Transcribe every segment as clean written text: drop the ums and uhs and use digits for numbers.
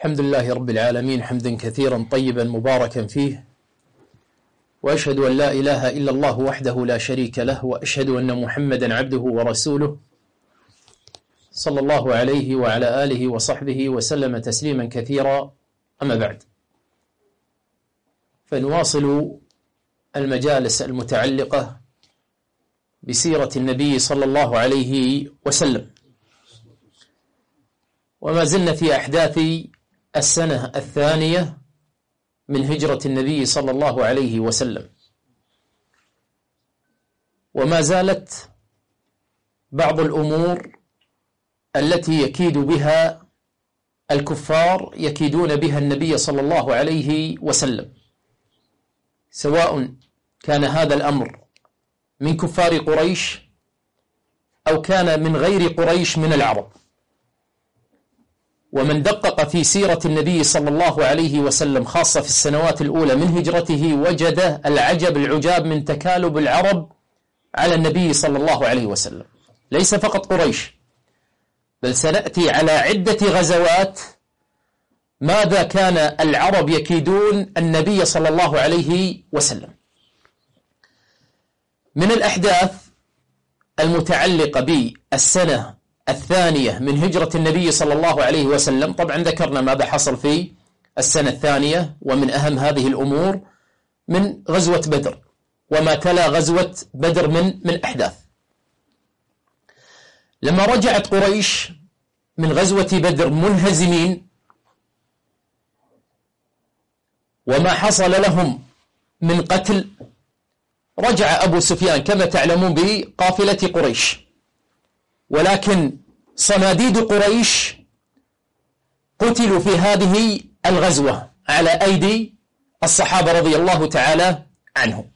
الحمد لله رب العالمين حمدا كثيرا طيبا مباركا فيه، وأشهد أن لا إله إلا الله وحده لا شريك له، وأشهد أن محمدا عبده ورسوله صلى الله عليه وعلى آله وصحبه وسلم تسليما كثيرا. أما بعد، فنواصل المجالس المتعلقة بسيرة النبي صلى الله عليه وسلم، وما زلنا في أحداث السنة الثانية من هجرة النبي صلى الله عليه وسلم، وما زالت بعض الأمور التي يكيد بها الكفار يكيدون بها النبي صلى الله عليه وسلم، سواء كان هذا الأمر من كفار قريش أو كان من غير قريش من العرب. ومن دقق في سيرة النبي صلى الله عليه وسلم خاصة في السنوات الأولى من هجرته وجد العجب العجاب من تكالب العرب على النبي صلى الله عليه وسلم، ليس فقط قريش، بل سنأتي على عدة غزوات ماذا كان العرب يكيدون النبي صلى الله عليه وسلم. من الأحداث المتعلقة بالسنة الثانية من هجرة النبي صلى الله عليه وسلم، طبعا ذكرنا ماذا حصل في السنة الثانية، ومن أهم هذه الأمور من غزوة بدر وما تلا غزوة بدر من أحداث. لما رجعت قريش من غزوة بدر منهزمين، وما حصل لهم من قتل، رجع أبو سفيان كما تعلمون بقافلة قريش، ولكن صناديد قريش قتلوا في هذه الغزوة على أيدي الصحابة رضي الله تعالى عنهم.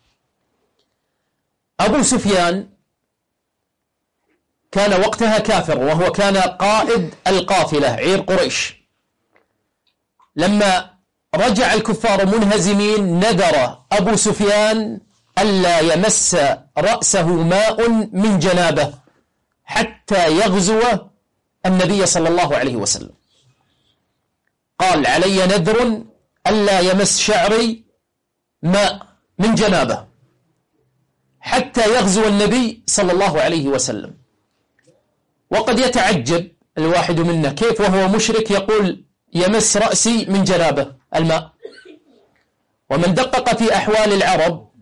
أبو سفيان كان وقتها كافر، وهو كان قائد القافلة عير قريش. لما رجع الكفار منهزمين نذر أبو سفيان ألا يمس رأسه ماء من جنابه حتى يغزو النبي صلى الله عليه وسلم. قال: علي نذر ألا يمس شعري ماء من جنابه حتى يغزو النبي صلى الله عليه وسلم. وقد يتعجب الواحد منا كيف وهو مشرك يقول يمس رأسي من جنابه الماء. ومن دقق في أحوال العرب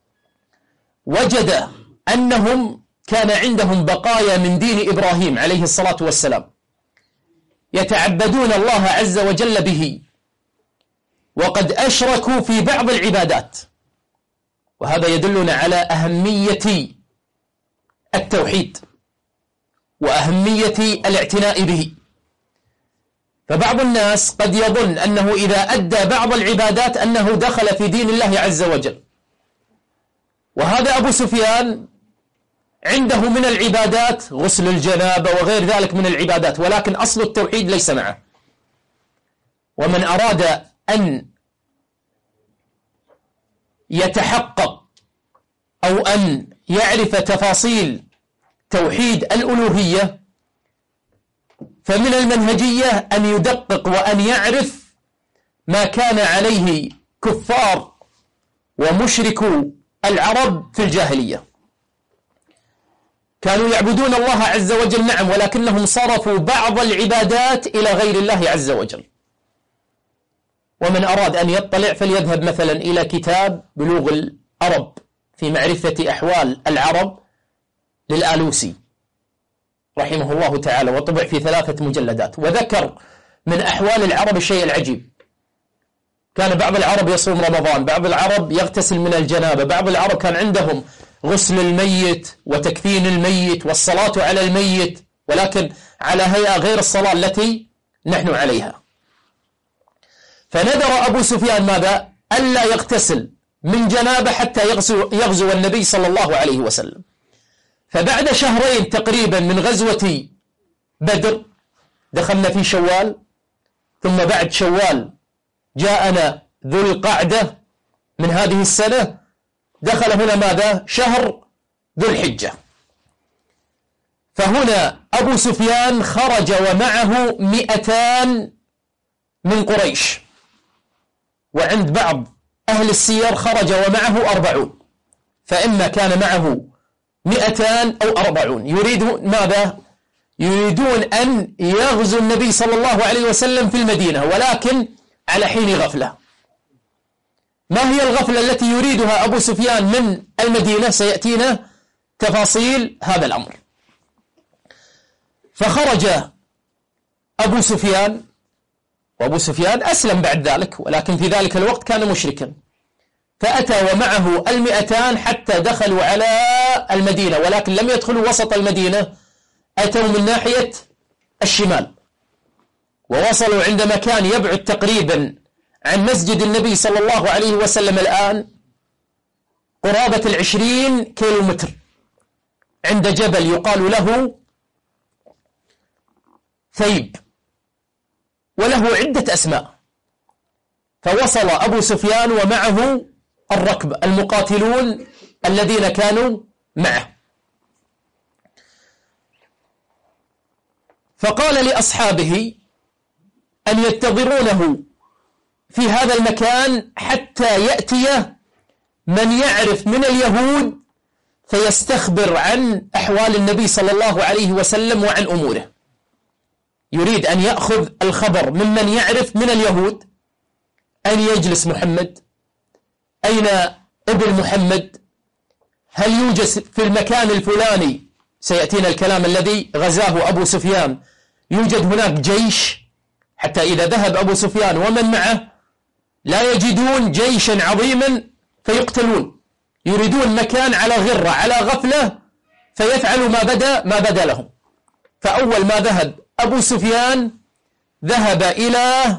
وجد أنهم كان عندهم بقايا من دين إبراهيم عليه الصلاة والسلام يتعبدون الله عز وجل به، وقد أشركوا في بعض العبادات، وهذا يدلنا على أهمية التوحيد وأهمية الاعتناء به. فبعض الناس قد يظن أنه إذا أدى بعض العبادات أنه دخل في دين الله عز وجل، وهذا أبو سفيان عنده من العبادات غسل الجنابة وغير ذلك من العبادات، ولكن أصل التوحيد ليس معه. ومن أراد أن يتحقق أو أن يعرف تفاصيل توحيد الألوهية، فمن المنهجية أن يدقق وأن يعرف ما كان عليه كفار ومشركو العرب في الجاهلية. كانوا يعبدون الله عز وجل نعم، ولكنهم صرفوا بعض العبادات إلى غير الله عز وجل. ومن أراد أن يطلع فليذهب مثلا إلى كتاب بلوغ العرب في معرفة أحوال العرب للآلوسي رحمه الله تعالى، وطبع في 3 مجلدات، وذكر من أحوال العرب الشيء العجيب. كان بعض العرب يصوم رمضان، بعض العرب يغتسل من الجنابة، بعض العرب كان عندهم غسل الميت وتكفين الميت والصلاة على الميت، ولكن على هيئة غير الصلاة التي نحن عليها. فنذر أبو سفيان ماذا؟ ألا يغتسل من جنابة حتى يغزو النبي صلى الله عليه وسلم. فبعد شهرين تقريبا من غزوة بدر دخلنا في شوال، ثم بعد شوال جاءنا ذو القعدة من هذه السنة، دخل هنا ماذا؟ شهر ذو الحجة. فهنا أبو سفيان خرج ومعه 200 من قريش، وعند بعض أهل السير خرج ومعه 40، فإما كان معه 200 أو 40. يريدون ماذا؟ يريدون أن يغزو النبي صلى الله عليه وسلم في المدينة، ولكن على حين غفلة. ما هي الغفلة التي يريدها أبو سفيان من المدينة؟ سيأتينا تفاصيل هذا الأمر. فخرج أبو سفيان، وأبو سفيان أسلم بعد ذلك، ولكن في ذلك الوقت كان مشركا، فأتى ومعه 200 حتى دخلوا على المدينة، ولكن لم يدخلوا وسط المدينة، أتوا من ناحية الشمال، ووصلوا عند مكان يبعد تقريبا عن مسجد النبي صلى الله عليه وسلم الآن قرابة 20 كيلومتر، عند جبل يقال له ثيب، وله عدة أسماء. فوصل أبو سفيان ومعه الركب المقاتلون الذين كانوا معه، فقال لأصحابه أن ينتظرونه في هذا المكان حتى يأتي من يعرف من اليهود فيستخبر عن أحوال النبي صلى الله عليه وسلم وعن أموره. يريد أن يأخذ الخبر ممن يعرف من اليهود أين يجلس محمد، أين ابن محمد، هل يوجد في المكان الفلاني، سيأتينا الكلام الذي غزاه أبو سفيان، يوجد هناك جيش، حتى إذا ذهب أبو سفيان ومن معه لا يجدون جيشا عظيما فيقتلون، يريدون مكان على غرة على غفلة فيفعلوا ما بدا لهم. فأول ما ذهب أبو سفيان ذهب إلى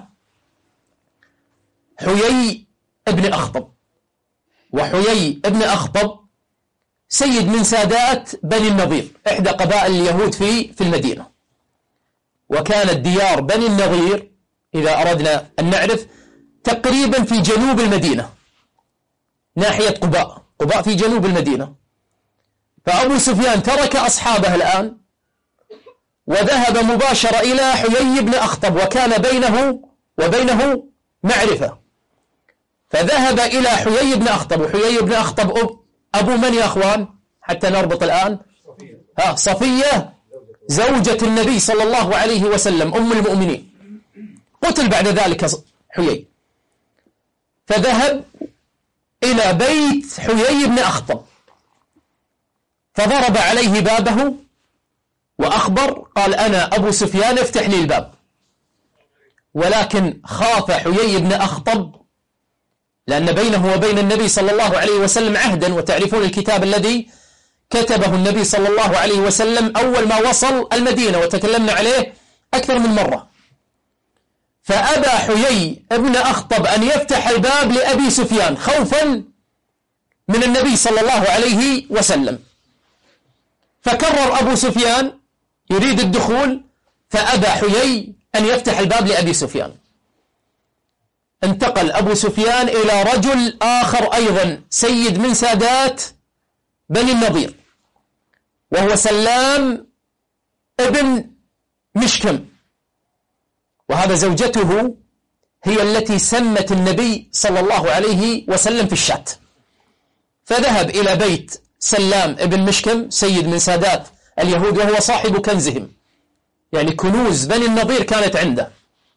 حيي ابن أخطب، وحيي ابن أخطب سيد من سادات بني النضير، إحدى قبائل اليهود في المدينة. وكانت ديار بني النضير إذا أردنا أن نعرف تقريبا في جنوب المدينة ناحية قباء في جنوب المدينة. فأبو سفيان ترك أصحابه الآن وذهب مباشرة إلى حيي بن أخطب، وكان بينه وبينه معرفة، فذهب إلى حيي بن أخطب. وحيي بن أخطب أبو من يا أخوان حتى نربط الآن؟ صفية زوجة النبي صلى الله عليه وسلم أم المؤمنين، قتل بعد ذلك حيي. فذهب إلى بيت حيي بن أخطب فضرب عليه بابه وأخبر، قال أنا أبو سفيان افتح لي الباب. ولكن خاف حيي بن أخطب لأن بينه وبين النبي صلى الله عليه وسلم عهدا، وتعرفون الكتاب الذي كتبه النبي صلى الله عليه وسلم أول ما وصل المدينة، وتكلمنا عليه أكثر من مرة. فأبى حيي ابن أخطب أن يفتح الباب لأبي سفيان خوفا من النبي صلى الله عليه وسلم، فكرر أبو سفيان يريد الدخول، فأبى حيي أن يفتح الباب لأبي سفيان. انتقل أبو سفيان إلى رجل آخر أيضا سيد من سادات بني النضير، وهو سلام ابن مشكم، وهذا زوجته هي التي سمت النبي صلى الله عليه وسلم في الشاة. فذهب إلى بيت سلام ابن مشكم سيد من سادات اليهود، وهو صاحب كنزهم، يعني كنوز بني النضير كانت عنده.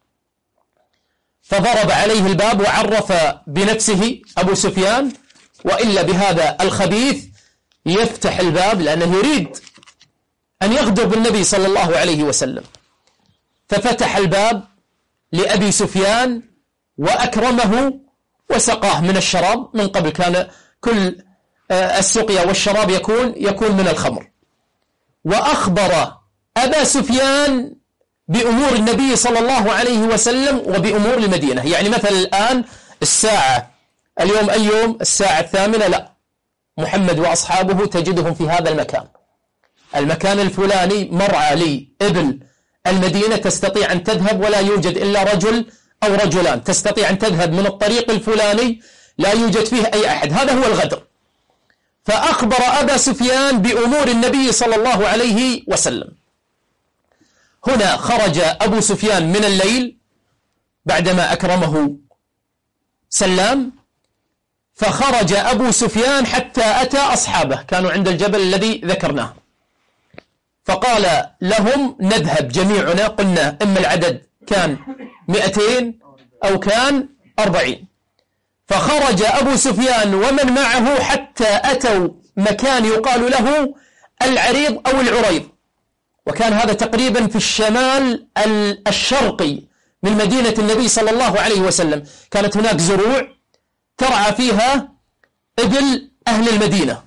فضرب عليه الباب وعرف بنفسه أبو سفيان، وإلا بهذا الخبيث يفتح الباب لأنه يريد أن يغدر بالنبي صلى الله عليه وسلم. ففتح الباب لأبي سفيان وأكرمه وسقاه من الشراب. من قبل كان كل السقيا والشراب يكون من الخمر. وأخبر أبا سفيان بأمور النبي صلى الله عليه وسلم وبأمور المدينة. يعني مثلا الآن الساعة اليوم أي يوم؟ الساعة 8، لا، محمد وأصحابه تجدهم في هذا المكان الفلاني، مرعى لإبل المدينة، تستطيع أن تذهب ولا يوجد إلا رجل أو رجلان، تستطيع أن تذهب من الطريق الفلاني لا يوجد فيه أي أحد. هذا هو الغدر. فأخبر أبا سفيان بأمور النبي صلى الله عليه وسلم. هنا خرج أبو سفيان من الليل بعدما أكرمه سلام، فخرج أبو سفيان حتى أتى أصحابه كانوا عند الجبل الذي ذكرناه، فقال لهم نذهب جميعنا، قلنا إما العدد كان 200 أو كان 40. فخرج أبو سفيان ومن معه حتى أتوا مكان يقال له العريض أو العريض، وكان هذا تقريبا في الشمال الشرقي من مدينة النبي صلى الله عليه وسلم. كانت هناك زروع ترعى فيها إبل أهل المدينة،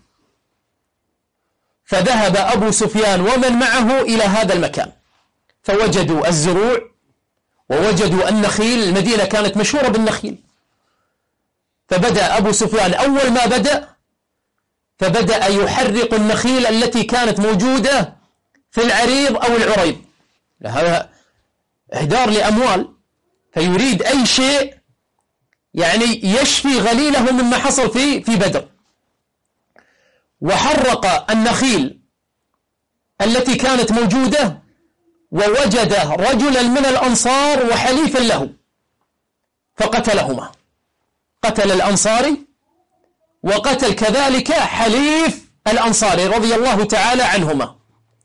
فذهب أبو سفيان ومن معه إلى هذا المكان، فوجدوا الزروع ووجدوا النخيل، المدينة كانت مشهورة بالنخيل. فبدأ أبو سفيان أول ما فبدأ يحرق النخيل التي كانت موجودة في العريض أو العريض، هذا إهدار لأموال، فيريد أي شيء يعني يشفي غليله مما حصل في بدر. وحرق النخيل التي كانت موجودة، ووجد رجلا من الأنصار وحليفا له فقتلهما، قتل الأنصاري وقتل كذلك حليف الأنصاري رضي الله تعالى عنهما.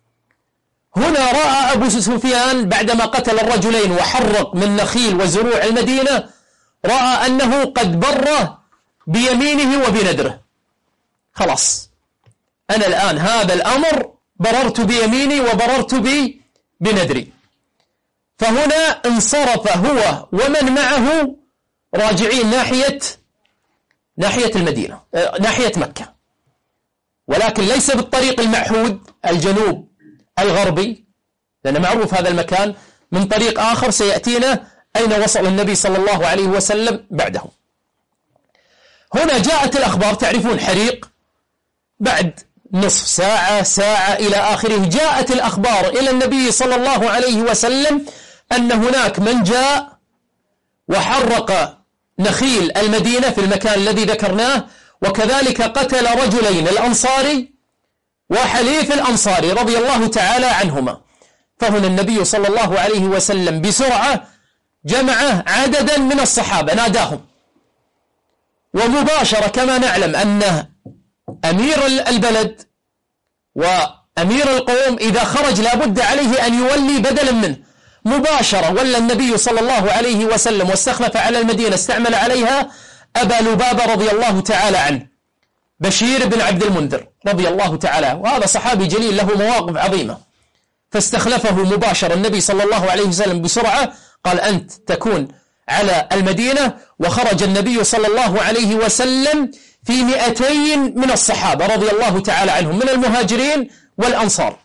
هنا رأى أبو سفيان بعدما قتل الرجلين وحرق من نخيل وزروع المدينة، رأى أنه قد بر بيمينه وبندره، خلاص أنا الآن هذا الأمر بررت بيميني وبررت بندري. فهنا انصرف هو ومن معه راجعين ناحية المدينة، ناحية مكة، ولكن ليس بالطريق المعهود الجنوب الغربي، لأن معروف هذا المكان، من طريق آخر سيأتينا أين وصل النبي صلى الله عليه وسلم بعده. هنا جاءت الأخبار، تعرفون حريق بعد نصف ساعة ساعة إلى آخره، جاءت الأخبار إلى النبي صلى الله عليه وسلم أن هناك من جاء وحرق نخيل المدينة في المكان الذي ذكرناه، وكذلك قتل رجلين، الأنصاري وحليف الأنصاري رضي الله تعالى عنهما. فهنا النبي صلى الله عليه وسلم بسرعة جمع عددا من الصحابة ناداهم، ومباشرة كما نعلم أن أمير البلد وأمير القوم إذا خرج لابد عليه أن يولي بدلا منه، مباشرة ولى النبي صلى الله عليه وسلم واستخلف على المدينة، استعمل عليها أبا لبابة رضي الله تعالى عنه، بشير بن عبد المنذر رضي الله تعالى، وهذا صحابي جليل له مواقف عظيمة، فاستخلفه مباشرة النبي صلى الله عليه وسلم بسرعة، قال أنت تكون على المدينة. وخرج النبي صلى الله عليه وسلم في 200 من الصحابة رضي الله تعالى عنهم من المهاجرين والأنصار.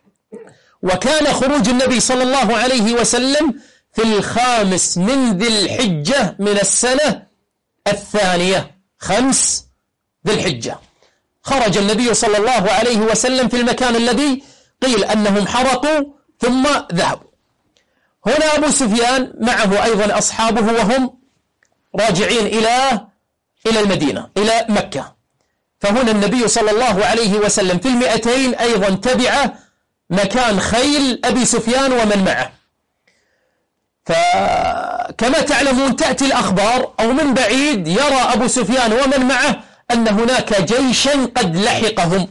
وكان خروج النبي صلى الله عليه وسلم في 5 من ذي الحجة من السنة الثانية، 5 ذي الحجة خرج النبي صلى الله عليه وسلم في المكان الذي قيل أنهم حرقوا ثم ذهبوا. هنا أبو سفيان معه أيضا أصحابه وهم راجعين إلى المدينة إلى مكة. فهنا النبي صلى الله عليه وسلم في 200 أيضا تبع مكان خيل أبي سفيان ومن معه. فكما تعلمون تأتي الأخبار أو من بعيد يرى أبو سفيان ومن معه أن هناك جيشا قد لحقهم،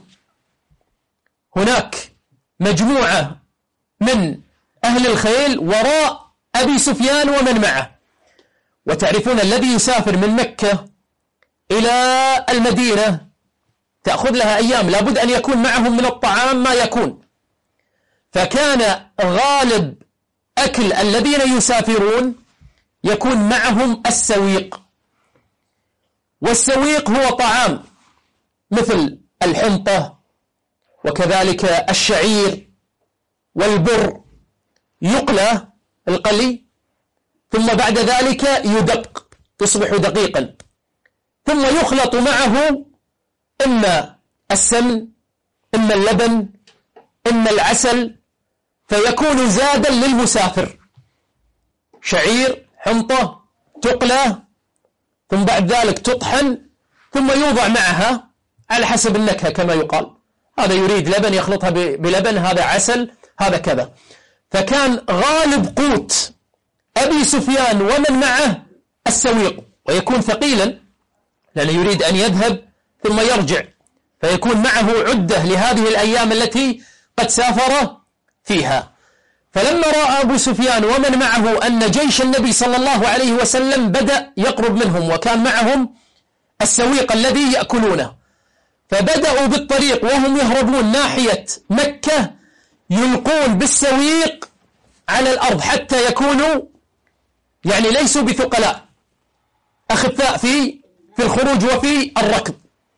هناك مجموعة من أهل الخيل وراء أبي سفيان ومن معه. وتعرفون الذي يسافر من مكة إلى المدينة تأخذ لها أيام، لابد أن يكون معهم من الطعام ما يكون. فكان غالب أكل الذين يسافرون يكون معهم السويق، والسويق هو طعام مثل الحنطة وكذلك الشعير والبر، يقلى القلي ثم بعد ذلك يدق يصبح دقيقا، ثم يخلط معه إما السمن إما اللبن إما العسل، فيكون زادا للمسافر. شعير حنطة تقلى ثم بعد ذلك تطحن ثم يوضع معها على حسب النكهة كما يقال، هذا يريد لبن يخلطها بلبن، هذا عسل، هذا كذا. فكان غالب قوت أبي سفيان ومن معه السويق، ويكون ثقيلا لأنه يريد أن يذهب ثم يرجع، فيكون معه عدة لهذه الأيام التي قد سافر فيها. فلما رأى أبو سفيان ومن معه أن جيش النبي صلى الله عليه وسلم بدأ يقرب منهم، وكان معهم السويق الذي يأكلونه، فبدأوا بالطريق وهم يهربون ناحية مكة يلقون بالسويق على الأرض حتى يكونوا يعني ليسوا بثقلاء، أخفاء في الخروج وفي الركض.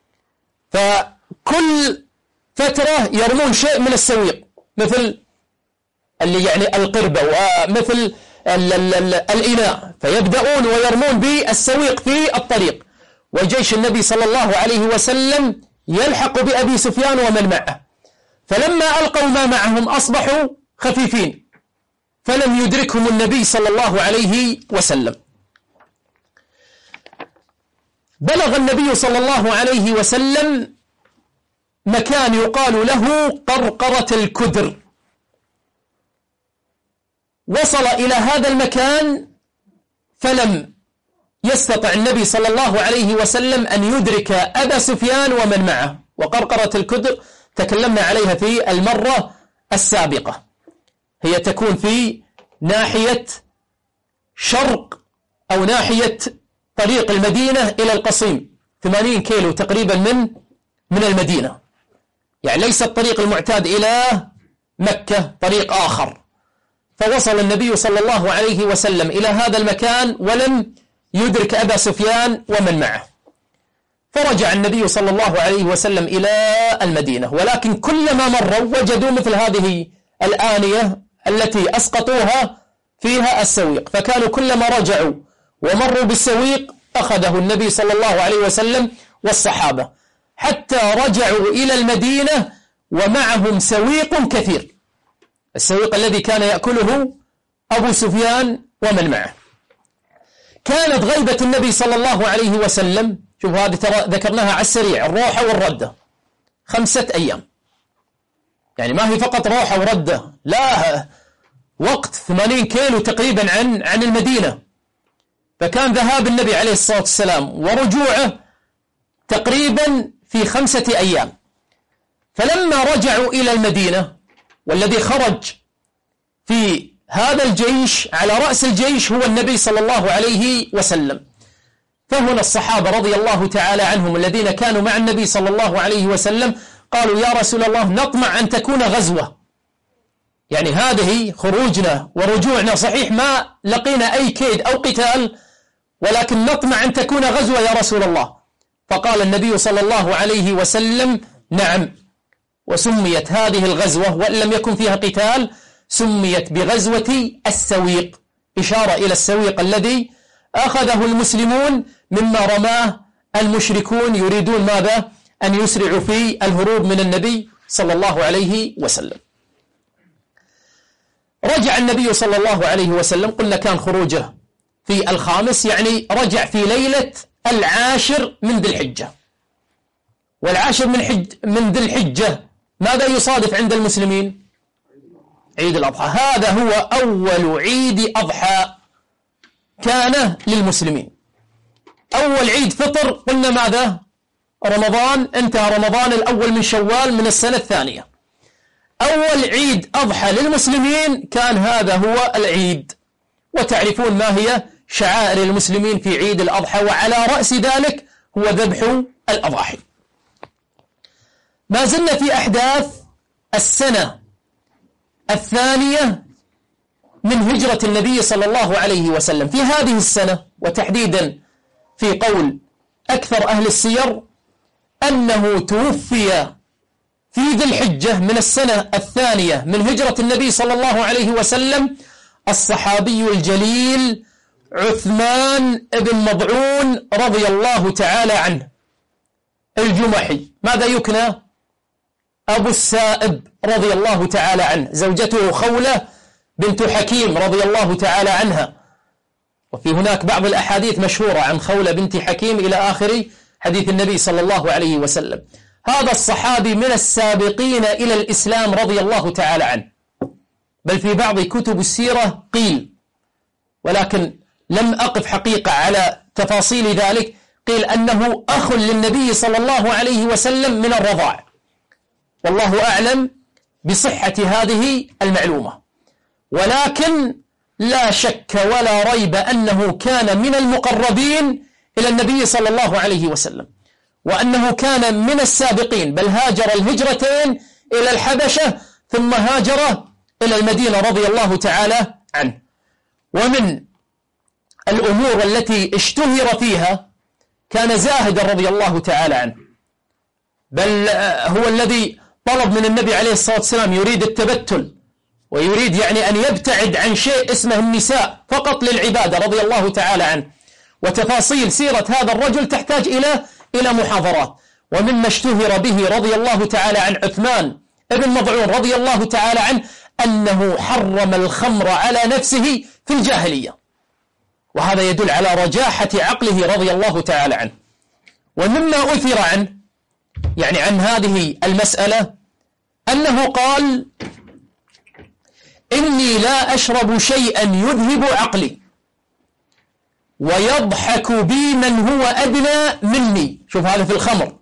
فكل فترة يرمون شيء من السويق، مثل اللي يعني القربة ومثل الإناء، فيبدأون ويرمون بالسويق في الطريق، وجيش النبي صلى الله عليه وسلم يلحق بأبي سفيان ومن معه. فلما ألقوا ما معهم أصبحوا خفيفين، فلم يدركهم النبي صلى الله عليه وسلم. بلغ النبي صلى الله عليه وسلم مكان يقال له قرقرة الكدر، وصل إلى هذا المكان فلم يستطع النبي صلى الله عليه وسلم أن يدرك أبا سفيان ومن معه. وقرقرة الكدر تكلمنا عليها في المرة السابقة، هي تكون في ناحية شرق أو ناحية طريق المدينة إلى القصيم، 80 كيلو تقريبا من المدينة، يعني ليس الطريق المعتاد إلى مكة، طريق آخر. فوصل النبي صلى الله عليه وسلم إلى هذا المكان ولم يدرك أبا سفيان ومن معه، فرجع النبي صلى الله عليه وسلم إلى المدينة. ولكن كلما مروا وجدوا مثل هذه الآنية التي أسقطوها فيها السويق، فكانوا كلما رجعوا ومروا بالسويق أخذه النبي صلى الله عليه وسلم والصحابة، حتى رجعوا إلى المدينة ومعهم سويق كثير، السويق الذي كان يأكله أبو سفيان ومن معه. كانت غيبة النبي صلى الله عليه وسلم، شوف هذه ترى ذكرناها على السريع، الروحة والردة 5 أيام، يعني ما هي فقط روحة وردة، لا، وقت 80 كيلو تقريبا عن المدينة. فكان ذهاب النبي عليه الصلاة والسلام ورجوعه تقريبا في 5 أيام. فلما رجعوا إلى المدينة، والذي خرج في هذا الجيش على رأس الجيش هو النبي صلى الله عليه وسلم، فهنا الصحابة رضي الله تعالى عنهم الذين كانوا مع النبي صلى الله عليه وسلم قالوا: يا رسول الله، نطمع أن تكون غزوة، يعني هذه خروجنا ورجوعنا صحيح ما لقينا أي كيد أو قتال، ولكن نطمع أن تكون غزوة يا رسول الله. فقال النبي صلى الله عليه وسلم: نعم. وسميت هذه الغزوة وإن لم يكن فيها قتال سميت بغزوة السويق، إشارة إلى السويق الذي أخذه المسلمون مما رماه المشركون، يريدون ماذا؟ أن يسرعوا في الهروب من النبي صلى الله عليه وسلم. رجع النبي صلى الله عليه وسلم، قلنا كان خروجه في 5، يعني رجع في ليلة 10 من ذي الحجة. والعاشر من ذي الحجة ماذا يصادف عند المسلمين؟ عيد الأضحى. هذا هو أول عيد أضحى كان للمسلمين. أول عيد فطر قلنا ماذا؟ رمضان، انتهى رمضان الأول من شوال من السنة الثانية. أول عيد أضحى للمسلمين كان هذا هو العيد، وتعرفون ما هي شعائر المسلمين في عيد الأضحى، وعلى رأس ذلك هو ذبح الأضاحي. ما زلنا في أحداث السنة الثانية من هجرة النبي صلى الله عليه وسلم. في هذه السنة، وتحديدا في قول أكثر أهل السير، أنه توفي في ذي الحجة من السنة الثانية من هجرة النبي صلى الله عليه وسلم الصحابي الجليل عثمان بن مضعون رضي الله تعالى عنه الجمحي. ماذا يكنى؟ أبو السائب رضي الله تعالى عنه. زوجته خولة بنت حكيم رضي الله تعالى عنها، وفي هناك بعض الأحاديث مشهورة عن خولة بنت حكيم إلى آخر حديث النبي صلى الله عليه وسلم. هذا الصحابي من السابقين إلى الإسلام رضي الله تعالى عنه، بل في بعض كتب السيرة قيل ولكن لم أقف حقيقة على تفاصيل ذلك. قيل أنه أخ للنبي صلى الله عليه وسلم من الرضاع، والله أعلم بصحة هذه المعلومة، ولكن لا شك ولا ريب أنه كان من المقربين إلى النبي صلى الله عليه وسلم، وأنه كان من السابقين، بل هاجر الهجرتين إلى الحبشة ثم هاجر إلى المدينة رضي الله تعالى عنه. ومن الأمور التي اشتهر فيها كان زاهدا رضي الله تعالى عنه، بل هو الذي طلب من النبي عليه الصلاة والسلام، يريد التبتل ويريد يعني أن يبتعد عن شيء اسمه النساء فقط للعبادة رضي الله تعالى عنه. وتفاصيل سيرة هذا الرجل تحتاج إلى محاضرات. ومما اشتهر به رضي الله تعالى عن عثمان ابن مضعون رضي الله تعالى عنه أنه حرم الخمر على نفسه في الجاهلية، وهذا يدل على رجاحة عقله رضي الله تعالى عنه. ومما أثر عنه يعني عن هذه المسألة أنه قال: إني لا أشرب شيئا يذهب عقلي ويضحك بي من هو أدنى مني، شوف هذا في الخمر،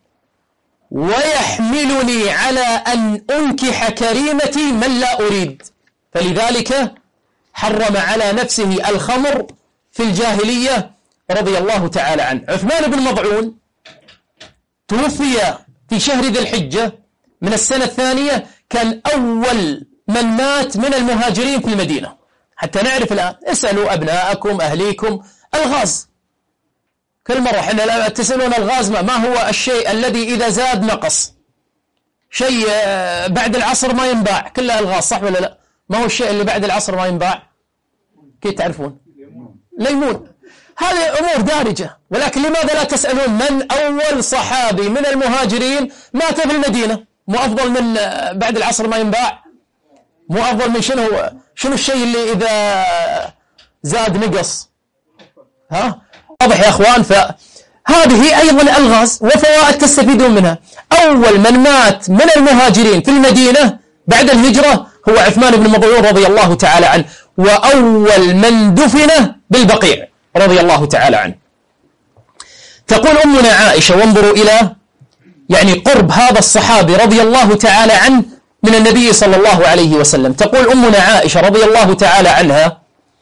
ويحملني على أن أنكح كريمتي من لا أريد، فلذلك حرم على نفسه الخمر في الجاهلية رضي الله تعالى عنه. عثمان بن مضعون توفي في شهر ذي الحجة من السنة الثانية، كان أول من مات من المهاجرين في المدينة. حتى نعرف الآن، اسألوا أبناءكم أهليكم الغاز، كل مرة احنا تسألون الغاز ما هو الشيء الذي إذا زاد نقص، شيء بعد العصر ما ينباع، كله الغاز، صح ولا لا؟ ما هو الشيء اللي بعد العصر ما ينباع؟ كيف تعرفون؟ ليمون. هذه أمور دارجة، ولكن لماذا لا تسألون من أول صحابي من المهاجرين مات في المدينة؟ مو أفضل من بعد العصر ما ينباع؟ مو أفضل من شنو الشيء اللي إذا زاد نقص؟ ها؟ واضح يا أخوان؟ فهذه أيضا الغاز وفوائد تستفيدون منها. أول من مات من المهاجرين في المدينة بعد الهجرة هو عثمان بن مضعون رضي الله تعالى عنه، وأول من دفن بالبقيع رضي الله تعالى عنه. تقول أمنا عائشة، وانظروا إلى يعني قرب هذا الصحابي رضي الله تعالى عنه من النبي صلى الله عليه وسلم. تقول أمنا عائشة رضي الله تعالى عنها: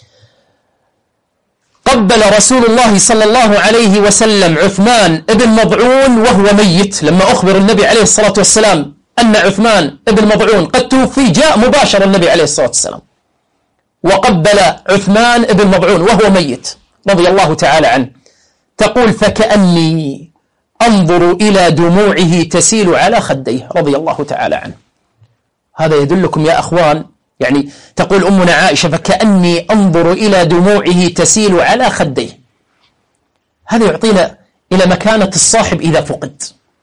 قبل رسول الله صلى الله عليه وسلم عثمان ابن مضعون وهو ميت. لما أخبر النبي عليه الصلاة والسلام أن عثمان ابن مضعون قد توفي، جاء مباشر النبي عليه الصلاة والسلام وقبل عثمان ابن مضعون وهو ميت رضي الله تعالى عنه. تقول: فكأني أنظر إلى دموعه تسيل على خديه رضي الله تعالى عنه. هذا يدلكم يا أخوان، يعني تقول أمنا عائشة: فكأني أنظر إلى دموعه تسيل على خديه. هذا يعطينا إلى مكانة الصاحب إذا فقد،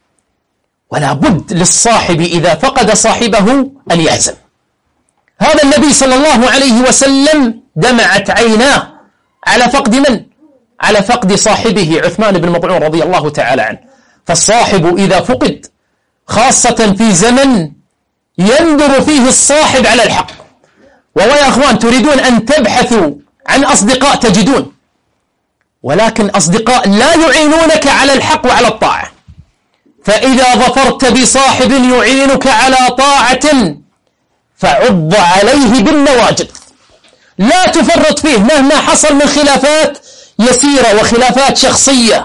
ولا بد للصاحب إذا فقد صاحبه أن يحزن. هذا النبي صلى الله عليه وسلم دمعت عيناه على فقد من؟ على فقد صاحبه عثمان بن مضعون رضي الله تعالى عنه. فالصاحب إذا فقد، خاصة في زمن يندر فيه الصاحب على الحق. ويا أخوان، تريدون أن تبحثوا عن أصدقاء تجدون، ولكن أصدقاء لا يعينونك على الحق وعلى الطاعة. فإذا ظفرت بصاحب يعينك على طاعة فعض عليه بالنواجذ، لا تفرط فيه مهما حصل من خلافات يسيرة وخلافات شخصية.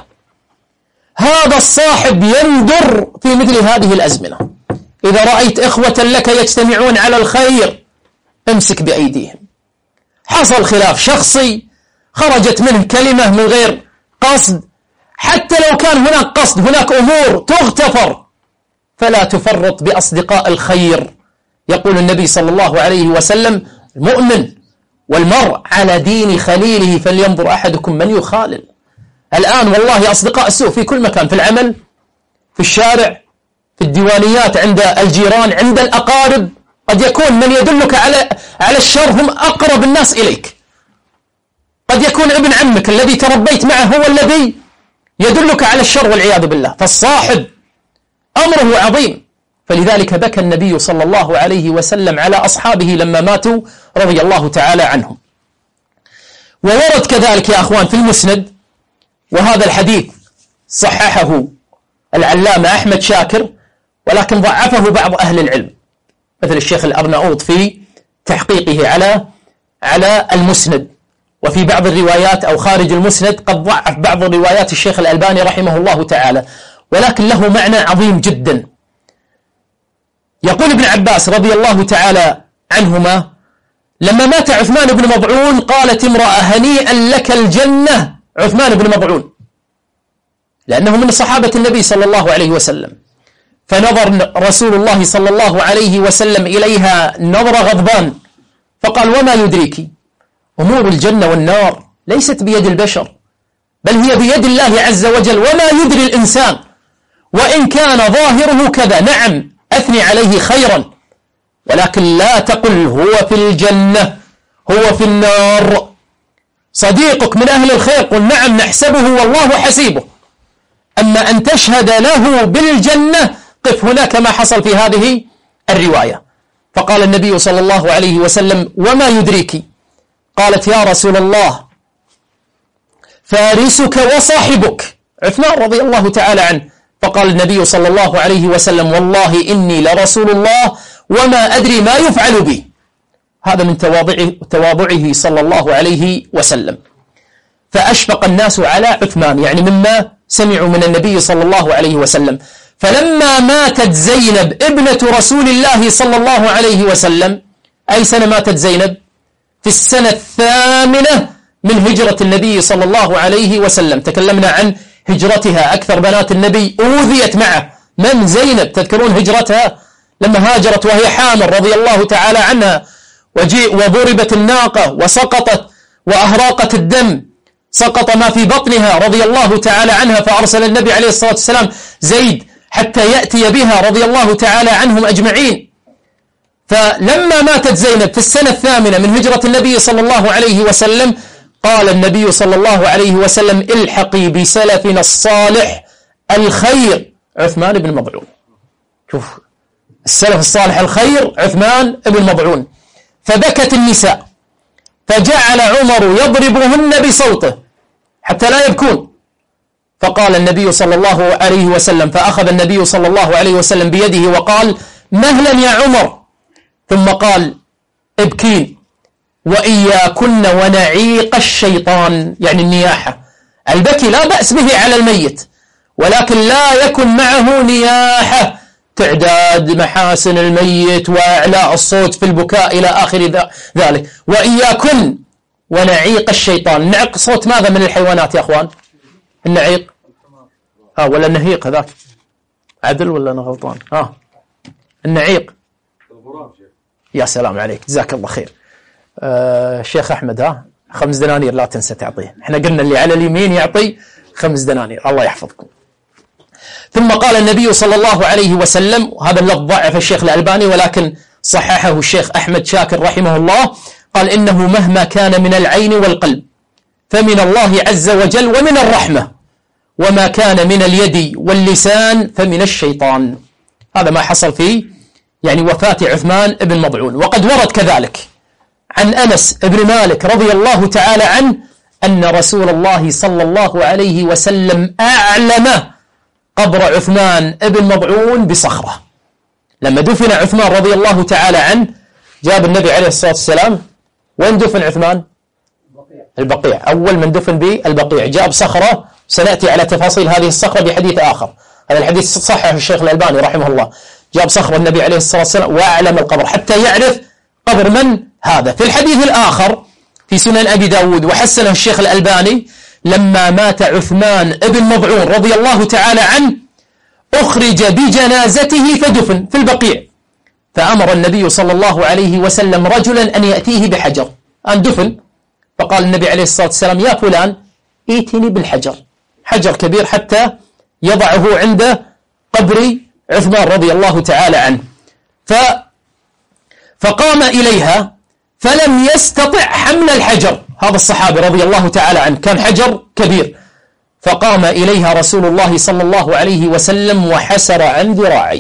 هذا الصاحب يندر في مثل هذه الأزمنة. إذا رأيت إخوة لك يجتمعون على الخير امسك بأيديهم. حصل خلاف شخصي، خرجت منه كلمة من غير قصد، حتى لو كان هناك قصد، هناك أمور تغتفر، فلا تفرط بأصدقاء الخير. يقول النبي صلى الله عليه وسلم: المؤمن والمرء على دين خليله فلينظر أحدكم من يخالل. الآن والله أصدقاء السوء في كل مكان، في العمل، في الشارع، في الديوانيات، عند الجيران، عند الأقارب. قد يكون من يدلك على الشر هم أقرب الناس إليك. قد يكون ابن عمك الذي تربيت معه هو الذي يدلك على الشر والعياذ بالله. فالصاحب أمره عظيم. فلذلك بكى النبي صلى الله عليه وسلم على أصحابه لما ماتوا رضي الله تعالى عنهم. وورد كذلك يا أخوان في المسند، وهذا الحديث صححه العلامة أحمد شاكر، ولكن ضعفه بعض أهل العلم مثل الشيخ الأرناؤوط في تحقيقه على المسند، وفي بعض الروايات أو خارج المسند قد ضعف بعض الروايات الشيخ الألباني رحمه الله تعالى، ولكن له معنى عظيم جدا. يقول ابن عباس رضي الله تعالى عنهما: لما مات عثمان بن مضعون قالت امرأة: هنيئا لك الجنة عثمان بن مضعون، لأنه من صحابة النبي صلى الله عليه وسلم. فنظر رسول الله صلى الله عليه وسلم إليها نظر غضبان، فقال: وما يدريك؟ أمور الجنة والنار ليست بيد البشر، بل هي بيد الله عز وجل، وما يدري الإنسان وإن كان ظاهره كذا، نعم أثني عليه خيرا، ولكن لا تقل هو في الجنة هو في النار. صديقك من أهل الخير قل نعم نحسبه والله حسيبه، أما أن تشهد له بالجنة قف هنا كما حصل في هذه الرواية. فقال النبي صلى الله عليه وسلم: وما يدريك؟ قالت: يا رسول الله فارسك وصاحبك عثمان رضي الله تعالى عنه. فقال النبي صلى الله عليه وسلم: والله إني لرسول الله وما أدري ما يفعل بي. هذا من تواضعه صلى الله عليه وسلم. فأشفق الناس على عثمان، يعني مما سمعوا من النبي صلى الله عليه وسلم. فلما ماتت زينب ابنة رسول الله صلى الله عليه وسلم، أي سنة ماتت زينب؟ في السنة 8 من هجرة النبي صلى الله عليه وسلم. تكلمنا عن هجرتها، أكثر بنات النبي أوذيت معه من زينب، تذكرون هجرتها لما هاجرت وهي حامل رضي الله تعالى عنها، وضربت الناقة وسقطت وأهراقت الدم، سقط ما في بطنها رضي الله تعالى عنها، فأرسل النبي عليه الصلاة والسلام زيد حتى يأتي بها رضي الله تعالى عنهم أجمعين. فلما ماتت زينب في السنة 8 من هجرة النبي صلى الله عليه وسلم، قال النبي صلى الله عليه وسلم: الحقي بسلفنا الصالح الخير عثمان بن مضعون. شوف السلف الصالح الخير عثمان بن مضعون. فبكت النساء، فجعل عمر يضربهن بصوته حتى لا يبكون. فقال النبي صلى الله عليه وسلم، فأخذ النبي صلى الله عليه وسلم بيده وقال: مهلا يا عمر. ثم قال: ابكين وإياكن ونعيق الشيطان، يعني النياحة. البكي لا بأس به على الميت، ولكن لا يكن معه نياحة، تعداد محاسن الميت وإعلاء الصوت في البكاء إلى آخر ذلك. وإياكن ونعيق الشيطان. نعق صوت ماذا من الحيوانات يا أخوان؟ النعيق ولا النهيق؟ هذاك عدل ولا أنا غلطان؟ النعيق. يا سلام عليك، جزاك الله خير. شيخ أحمد 5 دنانير لا تنسى تعطيه. احنا قلنا اللي على اليمين يعطي 5 دنانير، الله يحفظكم. ثم قال النبي صلى الله عليه وسلم، وهذا اللفظ ضعف الشيخ الألباني ولكن صححه الشيخ أحمد شاكر رحمه الله، قال: إنه مهما كان من العين والقلب فمن الله عز وجل ومن الرحمة، وما كان من اليد واللسان فمن الشيطان. هذا ما حصل في يعني وفاة عثمان بن مضعون. وقد ورد كذلك عن أنس بن مالك رضي الله تعالى عنه أن رسول الله صلى الله عليه وسلم أعلم قبر عثمان بن مضعون بصخرة. لما دفن عثمان رضي الله تعالى عنه، جاب النبي عليه الصلاة والسلام، وين دفن عثمان؟ البقيع. أول من دفن بالبقيع، جاب صخرة، سنأتي على تفاصيل هذه الصخرة بحديث آخر. هذا الحديث صححه الشيخ الألباني رحمه الله. جاب صخرة النبي عليه الصلاة والسلام وأعلم القبر حتى يعرف قبر من هذا. في الحديث الآخر في سنن أبي داود وحسنه الشيخ الألباني، لما مات عثمان بن مضعون رضي الله تعالى عنه أخرج بجنازته فدفن في البقيع، فأمر النبي صلى الله عليه وسلم رجلا أن يأتيه بحجر أن دفن. فقال النبي عليه الصلاة والسلام: يا فلان ائتني بالحجر، حجر كبير حتى يضعه عند قبر عثمان رضي الله تعالى عنه. فقام إليها فلم يستطع حمل الحجر. هذا الصحابي رضي الله تعالى عنه كان حجر كبير، فقام إليها رسول الله صلى الله عليه وسلم وحسر عن ذراعيه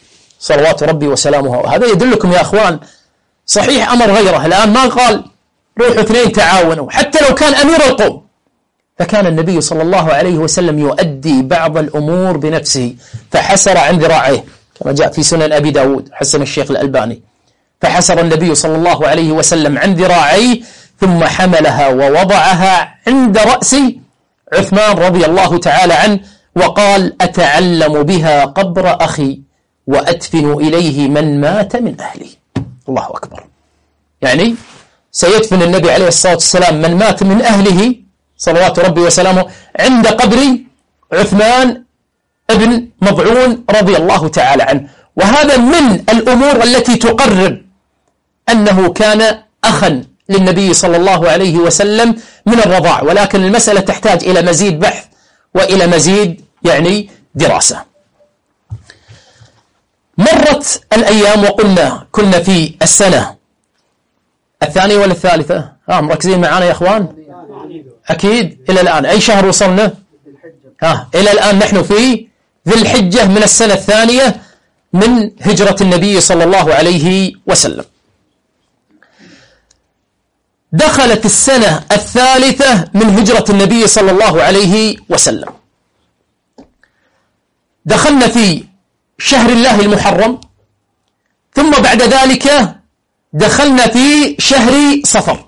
صلوات ربي وسلامه. هذا يدلكم يا أخوان، صحيح أمر غيره. الآن ما قال روحوا اثنين تعاونوا حتى لو كان أمير القوم. فكان النبي صلى الله عليه وسلم يؤدي بعض الأمور بنفسه، فحسر عن ذراعيه كما جاء في سنن أبي داود حسن الشيخ الألباني، فحسر النبي صلى الله عليه وسلم عن ذراعيه ثم حملها ووضعها عند رأس عثمان رضي الله تعالى عنه، وقال: أتعلم بها قبر أخي وأدفن إليه من مات من أهلي. الله أكبر. يعني سيدفن النبي عليه الصلاة والسلام من مات من أهله صلوات ربي وسلامه عند قبر عثمان ابن مضعون رضي الله تعالى عنه. وهذا من الأمور التي تقرر أنه كان أخا للنبي صلى الله عليه وسلم من الرضاع، ولكن المسألة تحتاج إلى مزيد بحث وإلى مزيد دراسة. مرت الأيام وقلنا كنا في السنة الثانية ولا الثالثة؟ مركزين معنا يا أخوان؟ أكيد. إلى الآن أي شهر وصلنا؟ إلى الآن نحن في ذي الحجة من السنة الثانية من هجرة النبي صلى الله عليه وسلم. دخلت السنة الثالثة من هجرة النبي صلى الله عليه وسلم. دخلنا في شهر الله المحرم، ثم بعد ذلك دخلنا في شهر صفر.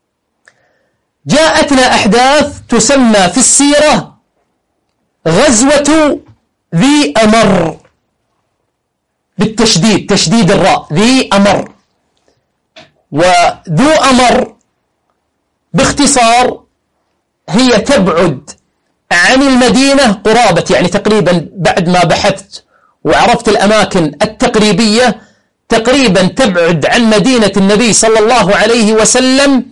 جاءتنا أحداث تسمى في السيرة غزوة ذي أمر، بالتشديد، تشديد الراء، ذي أمر. وذو أمر باختصار هي تبعد عن المدينة قرابة، يعني تقريبا بعد ما بحثت وعرفت الأماكن التقريبية تقريبا تبعد عن مدينة النبي صلى الله عليه وسلم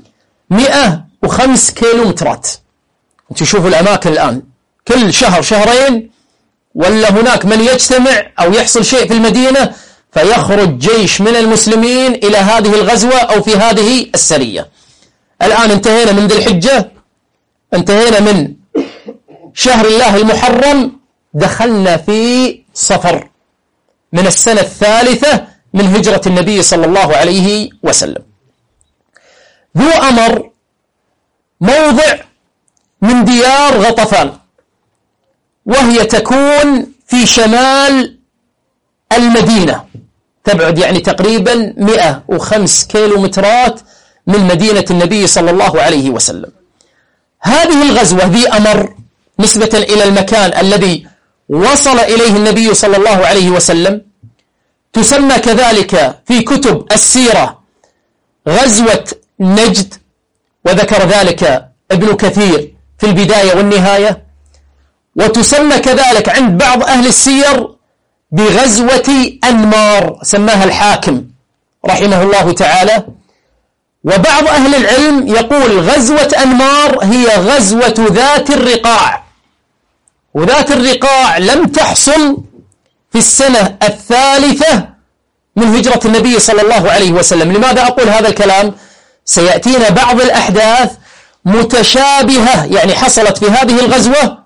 105 كيلومترات. انتم شوفوا الأماكن الآن، كل شهر شهرين ولا هناك من يجتمع أو يحصل شيء في المدينة فيخرج جيش من المسلمين إلى هذه الغزوة أو في هذه السرية. الآن انتهينا من ذي الحجة، انتهينا من شهر الله المحرم، دخلنا في صفر من السنة الثالثة من هجرة النبي صلى الله عليه وسلم. ذو أمر موضع من ديار غطفان، وهي تكون في شمال المدينة، تبعد يعني تقريبا 105 كيلومترات من مدينة النبي صلى الله عليه وسلم. هذه الغزوة ذي أمر نسبة إلى المكان الذي وصل إليه النبي صلى الله عليه وسلم تسمى كذلك في كتب السيرة غزوة نجد، وذكر ذلك ابن كثير في البداية والنهاية. وتسمى كذلك عند بعض أهل السير بغزوة أنمار، سماها الحاكم رحمه الله تعالى. وبعض أهل العلم يقول غزوة أنمار هي غزوة ذات الرقاع، وذات الرقاع لم تحصل في السنة الثالثة من هجرة النبي صلى الله عليه وسلم. لماذا أقول هذا الكلام؟ سيأتينا بعض الأحداث متشابهة، يعني حصلت في هذه الغزوة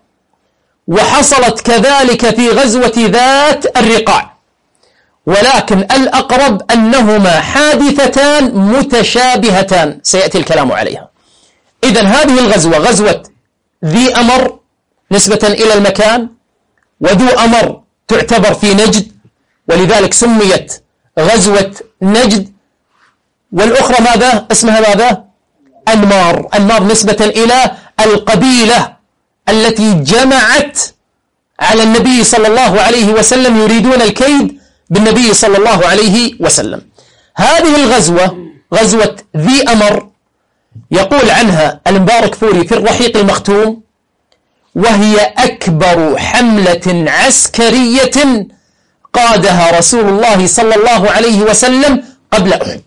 وحصلت كذلك في غزوة ذات الرقاع، ولكن الأقرب أنهما حادثتان متشابهتان سيأتي الكلام عليها. إذن هذه الغزوة غزوة ذي أمر نسبة إلى المكان، وذو أمر تعتبر في نجد، ولذلك سميت غزوة نجد. والأخرى ماذا؟ اسمها ماذا؟ أنمار. أنمار نسبة إلى القبيلة التي جمعت على النبي صلى الله عليه وسلم يريدون الكيد بالنبي صلى الله عليه وسلم. هذه الغزوة غزوة ذي أمر يقول عنها المبارك فوري في الرحيق المختوم: وهي أكبر حملة عسكرية قادها رسول الله صلى الله عليه وسلم قبل أحد.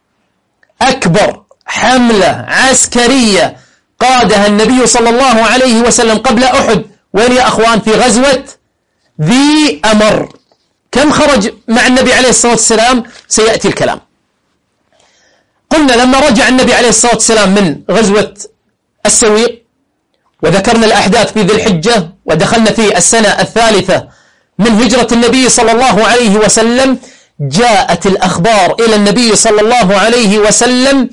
أكبر حملة عسكرية قادها النبي صلى الله عليه وسلم قبل أحد. وين يا أخوان؟ في غزوة ذي أمر. كم خرج مع النبي عليه الصلاة والسلام؟ سيأتي الكلام. قلنا لما رجع النبي عليه الصلاة والسلام من غزوة السويق وذكرنا الأحداث في ذي الحجة ودخلنا في السنة الثالثة من هجرة النبي صلى الله عليه وسلم، جاءت الأخبار إلى النبي صلى الله عليه وسلم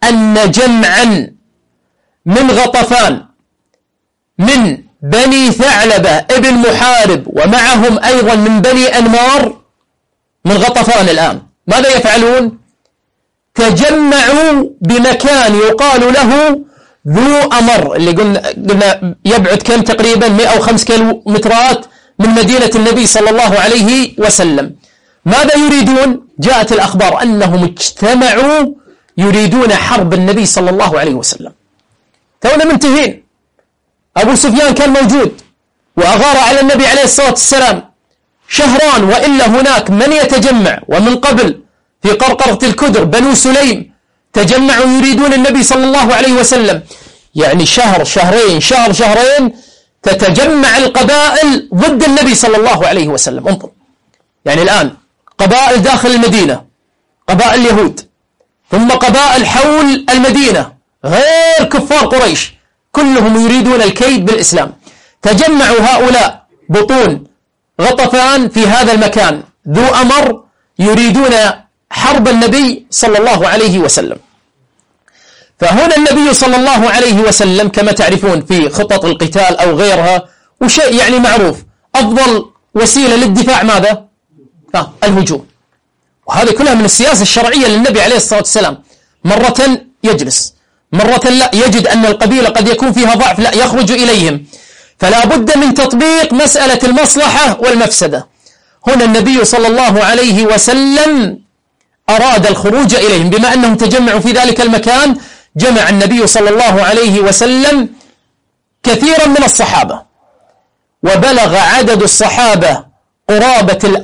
أن جمعا من غطفان من بني ثعلبة ابن محارب ومعهم أيضا من بني أنمار من غطفان الآن ماذا يفعلون؟ تجمعوا بمكان يقال له ذو أمر، اللي قلنا يبعد كم تقريبا 105 كيلومترات من مدينة النبي صلى الله عليه وسلم. ماذا يريدون؟ جاءت الأخبار أنهم اجتمعوا يريدون حرب النبي صلى الله عليه وسلم. تونا منتهين، أبو سفيان كان موجود وأغار على النبي عليه الصلاة والسلام شهران، وإلا هناك من يتجمع، ومن قبل في قرقرة الكدر بنو سليم تجمعوا يريدون النبي صلى الله عليه وسلم. يعني شهر شهرين شهر شهرين تتجمع القبائل ضد النبي صلى الله عليه وسلم. انظر، يعني الآن قبائل داخل المدينة، قبائل اليهود، ثم قبائل حول المدينة غير كفار قريش، كلهم يريدون الكيد بالإسلام. تجمعوا هؤلاء بطون غطفان في هذا المكان ذو أمر يريدون حرب النبي صلى الله عليه وسلم. فهنا النبي صلى الله عليه وسلم كما تعرفون في خطط القتال أو غيرها، وشيء يعني معروف، أفضل وسيلة للدفاع ماذا؟ الهجوم. وهذه كلها من السياسة الشرعية للنبي عليه الصلاة والسلام. مرة يجلس، مرة لا، يجد أن القبيلة قد يكون فيها ضعف، لا، يخرج إليهم. فلا بد من تطبيق مسألة المصلحة والمفسدة. هنا النبي صلى الله عليه وسلم أراد الخروج إليهم، بما أنهم تجمعوا في ذلك المكان جمع النبي صلى الله عليه وسلم كثيرا من الصحابة، وبلغ عدد الصحابة قرابة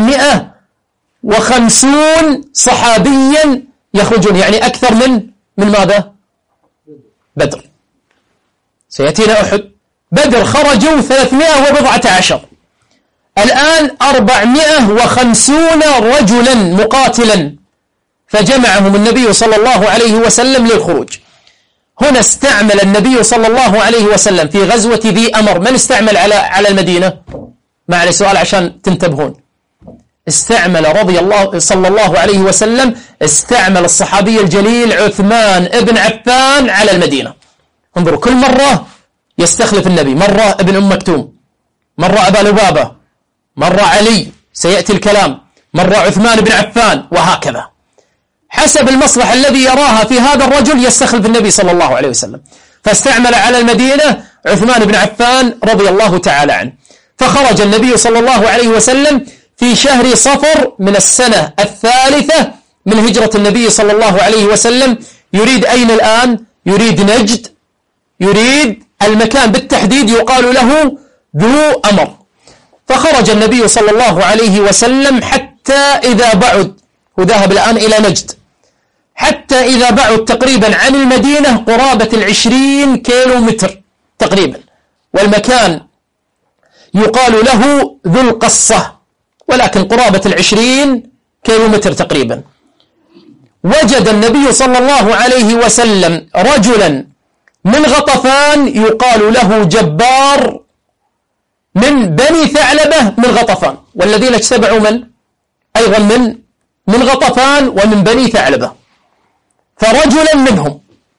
450 صحابيا يخرجون، يعني أكثر من ماذا؟ بدر. سيأتينا أحد. بدر خرجوا 319، الآن 450 رجلا مقاتلا، فجمعهم النبي صلى الله عليه وسلم للخروج. هنا استعمل النبي صلى الله عليه وسلم في غزوة ذي أمر، من استعمل على المدينة؟ معنا سؤال عشان تنتبهون. استعمل صلى الله عليه وسلم استعمل الصحابي الجليل عثمان ابن عفان على المدينة. انظروا، كل مرة يستخلف النبي، مرة ابن أم مكتوم، مرة أبا لبابة، مرة علي، سيأتي الكلام، مرة عثمان بن عفان، وهكذا حسب المصلحة الذي يراها في هذا الرجل يستخلف النبي صلى الله عليه وسلم. فاستعمل على المدينة عثمان بن عفان رضي الله تعالى عنه. فخرج النبي صلى الله عليه وسلم في شهر صفر من السنة 3 من هجرة النبي صلى الله عليه وسلم. يريد أين الآن؟ يريد نجد، يريد المكان بالتحديد يقال له ذو أمر. فخرج النبي صلى الله عليه وسلم حتى إذا بعد، وذهب الآن إلى نجد، حتى إذا بعد تقريبا عن المدينة قرابة 20 كيلو متر تقريبا، والمكان يقال له ذو القصة، ولكن قرابة 20 كيلو متر تقريبا. وجد النبي صلى الله عليه وسلم رجلا من غطفان يقال له جبار من بني ثعلبة من غطفان، والذين اجتمعوا أيضا من غطفان ومن بني ثعلبة. فرجلا منهم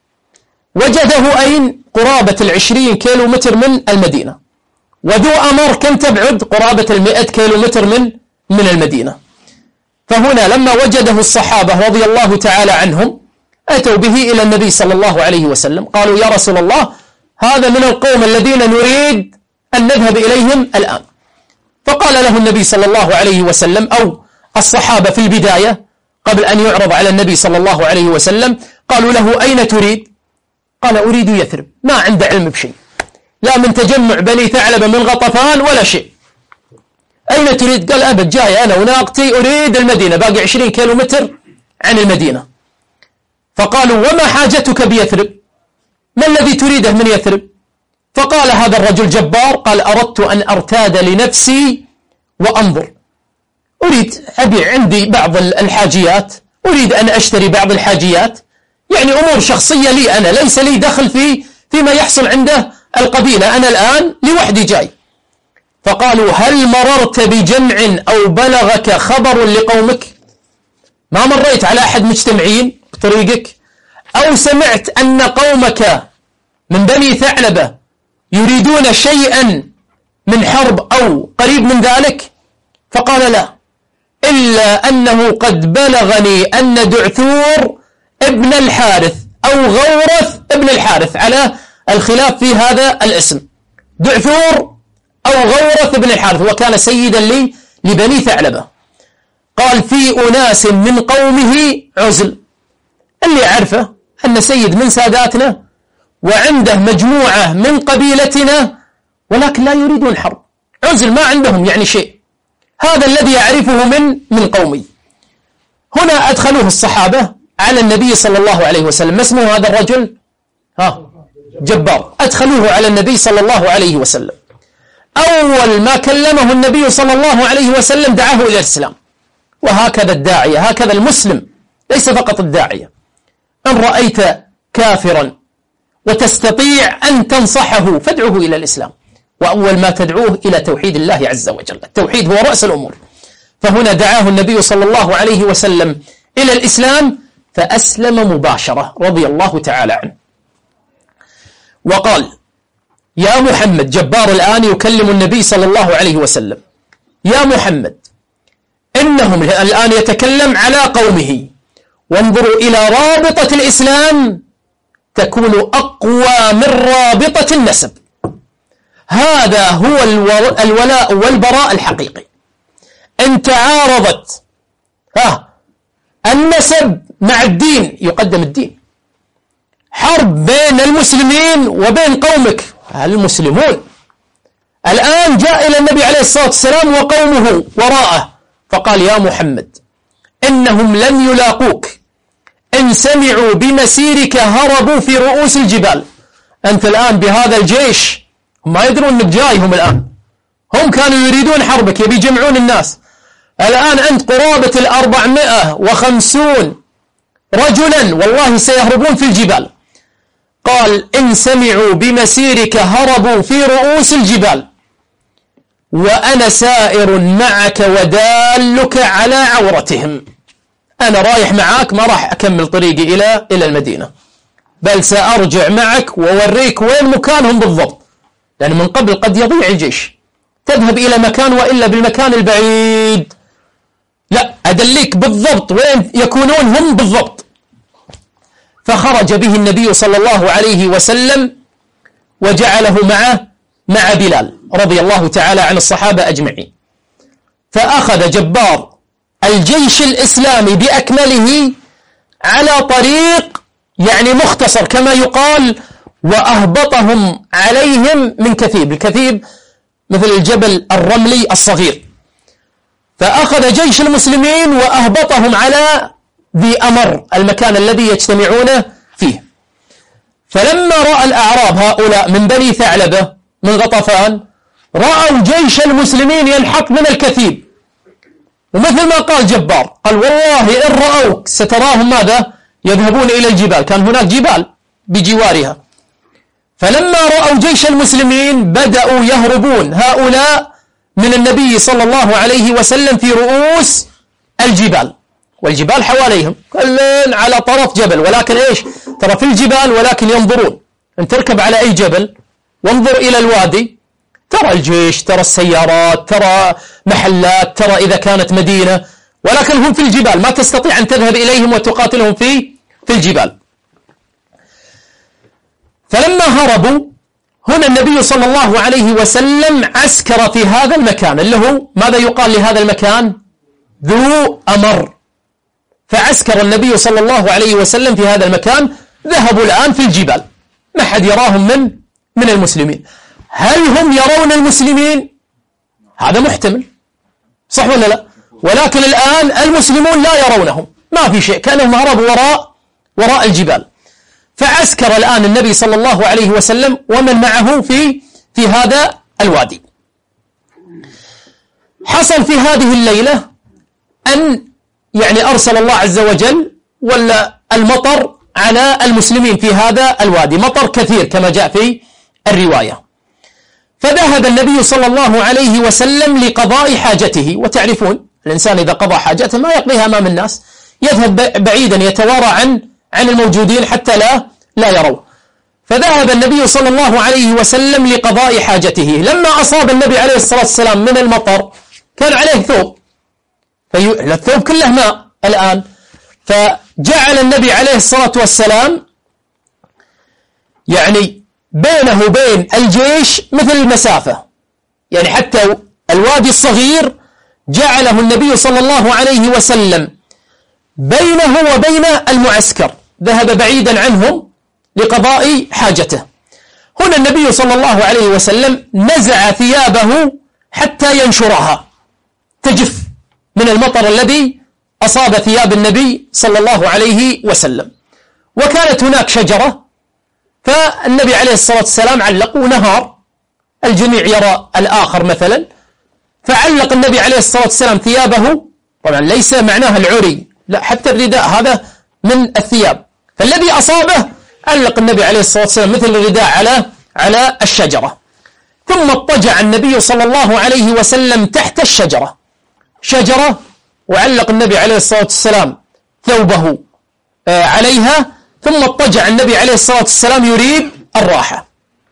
وجده أين؟ قرابة 20 كيلو متر من المدينة. وذو أمر كم تبعد؟ قرابة 100 كيلو متر من المدينة. فهنا لما وجده الصحابة رضي الله تعالى عنهم أتوا به إلى النبي صلى الله عليه وسلم، قالوا يا رسول الله هذا من القوم الذين نريد أن نذهب إليهم الآن. فقال له النبي صلى الله عليه وسلم، أو الصحابة في البداية قبل أن يعرض على النبي صلى الله عليه وسلم، قالوا له أين تريد؟ قال أريد يثرب، ما عنده علم بشيء، لا من تجمع بني ثعلبة من غطفان ولا شيء. أين تريد؟ قال أبد، جاي أنا وناقتي أريد المدينة، باقي 20 كيلو متر عن المدينة. فقالوا وما حاجتك بيثرب؟ ما الذي تريده من يثرب؟ فقال هذا الرجل جبار، قال أردت أن أرتاد لنفسي وأنظر، أريد أبيع عندي بعض الحاجيات، أريد أن أشتري بعض الحاجيات، يعني أمور شخصية لي أنا، ليس لي دخل فيما يحصل عنده القبيلة، أنا الآن لوحدي جاي. فقالوا هل مررت بجمع أو بلغك خبر لقومك؟ ما مريت على أحد مجتمعين بطريقك؟ أو سمعت أن قومك من بني ثعلبة يريدون شيئا من حرب أو قريب من ذلك؟ فقال لا، إلا أنه قد بلغني أن دعثور ابن الحارث أو غورث ابن الحارث، على الخلاف في هذا الاسم، دعثور أو غورث ابن الحارث، وكان سيدا لبني ثعلبة، قال في أناس من قومه عزل، اللي عرفه أن سيد من ساداتنا وعنده مجموعة من قبيلتنا ولكن لا يريدون حرب، عزل ما عندهم يعني شيء، هذا الذي يعرفه من قومي. هنا أدخلوه الصحابة على النبي صلى الله عليه وسلم. ما اسمه هذا الرجل؟ جبار. أدخلوه على النبي صلى الله عليه وسلم. أول ما كلمه النبي صلى الله عليه وسلم دعاه إلى الإسلام. وهكذا الداعية، هكذا المسلم، ليس فقط الداعية. إن رأيت كافرا وتستطيع أن تنصحه فادعوه إلى الإسلام، وأول ما تدعوه إلى توحيد الله عز وجل. التوحيد هو رأس الأمور. فهنا دعاه النبي صلى الله عليه وسلم إلى الإسلام فأسلم مباشرة رضي الله تعالى عنه. وقال يا محمد، جبار الآن يكلم النبي صلى الله عليه وسلم، يا محمد إنهم الآن يتكلم على قومه، وانظروا إلى رابطة الإسلام تكون أقوى من رابطة النسب. هذا هو الولاء والبراء الحقيقي. إن تعارضت النسب مع الدين يقدم الدين. حرب بين المسلمين وبين قومك المسلمون. الآن جاء إلى النبي عليه الصلاة والسلام وقومه وراءه فقال يا محمد إنهم لن يلاقوك، إن سمعوا بمسيرك هربوا في رؤوس الجبال. أنت الآن بهذا الجيش، هم ما يدرون أنك جاي، هم الآن هم كانوا يريدون حربك، يبي يجمعون الناس. الآن أنت قرابة 450 رجلا والله سيهربون في الجبال. قال إن سمعوا بمسيرك هربوا في رؤوس الجبال، وأنا سائر معك ودالك على عورتهم. أنا رايح معاك، ما راح أكمل طريقي إلى المدينة، بل سأرجع معك ووريك وين مكانهم بالضبط، لأن من قبل قد يضيع الجيش، تذهب إلى مكان وإلا بالمكان البعيد، لا أدليك بالضبط وين يكونون هم بالضبط. فخرج به النبي صلى الله عليه وسلم وجعله مع بلال رضي الله تعالى عن الصحابة أجمعين. فأخذ جبار الجيش الإسلامي بأكمله على طريق يعني مختصر كما يقال، وأهبطهم عليهم من كثيب. الكثيب مثل الجبل الرملي الصغير. فأخذ جيش المسلمين وأهبطهم على ذي أمر، المكان الذي يجتمعون فيه. فلما رأى الأعراب هؤلاء من بني ثعلبة من غطفان، رأوا جيش المسلمين ينحط من الكثيب، ومثل ما قال جبار قال والله إن رأوك ستراهم ماذا؟ يذهبون إلى الجبال، كان هناك جبال بجوارها. فلما رأوا جيش المسلمين بدأوا يهربون هؤلاء من النبي صلى الله عليه وسلم في رؤوس الجبال، والجبال حواليهم كلهم على طرف جبل، ولكن إيش؟ ترى في الجبال ولكن ينظرون. أن تركب على أي جبل وانظر إلى الوادي، ترى الجيش، ترى السيارات، ترى محلات، ترى إذا كانت مدينة، ولكن هم في الجبال، ما تستطيع أن تذهب إليهم وتقاتلهم في الجبال. فلما هربوا هنا النبي صلى الله عليه وسلم عسكر في هذا المكان اللي هو ماذا يقال لهذا المكان؟ ذو أمر. فعسكر النبي صلى الله عليه وسلم في هذا المكان. ذهبوا الآن في الجبال، ما حد يراهم من المسلمين. هل هم يرون المسلمين؟ هذا محتمل، صح ولا لا؟ ولكن الآن المسلمون لا يرونهم، ما في شيء، كأنهم هربوا وراء الجبال. فعسكر الآن النبي صلى الله عليه وسلم ومن معه في هذا الوادي. حصل في هذه الليلة أن يعني أرسل الله عز وجل ولا المطر على المسلمين في هذا الوادي، مطر كثير كما جاء في الرواية. فذهب النبي صلى الله عليه وسلم لقضاء حاجته، وتعرفون الإنسان إذا قضى حاجته ما يقضيها أمام الناس، يذهب بعيدا يتوارى عن الموجودين حتى لا يروا. فذهب النبي صلى الله عليه وسلم لقضاء حاجته. لما أصاب النبي عليه الصلاة والسلام من المطر كان عليه ثوب، الثوب كله ماء الآن، فجعل النبي عليه الصلاة والسلام يعني بينه وبين الجيش مثل المسافة، يعني حتى الوادي الصغير جعله النبي صلى الله عليه وسلم بينه وبين المعسكر، ذهب بعيدا عنهم لقضاء حاجته. هنا النبي صلى الله عليه وسلم نزع ثيابه حتى ينشرها تجف من المطر الذي أصاب ثياب النبي صلى الله عليه وسلم. وكانت هناك شجرة، فالنبي عليه الصلاة والسلام علق نهار، الجميع يرى الآخر مثلا، فعلق النبي عليه الصلاة والسلام ثيابه، طبعا ليس معناها العري، لا، حتى الرداء هذا من الثياب، فالذي أصابه علق النبي عليه الصلاة والسلام مثل الرداء على الشجرة. ثم اضطجع النبي صلى الله عليه وسلم تحت الشجرة، شجرة، وعلق النبي عليه الصلاة والسلام ثوبه عليها، ثم اضطجع النبي عليه الصلاة والسلام يريد الراحة.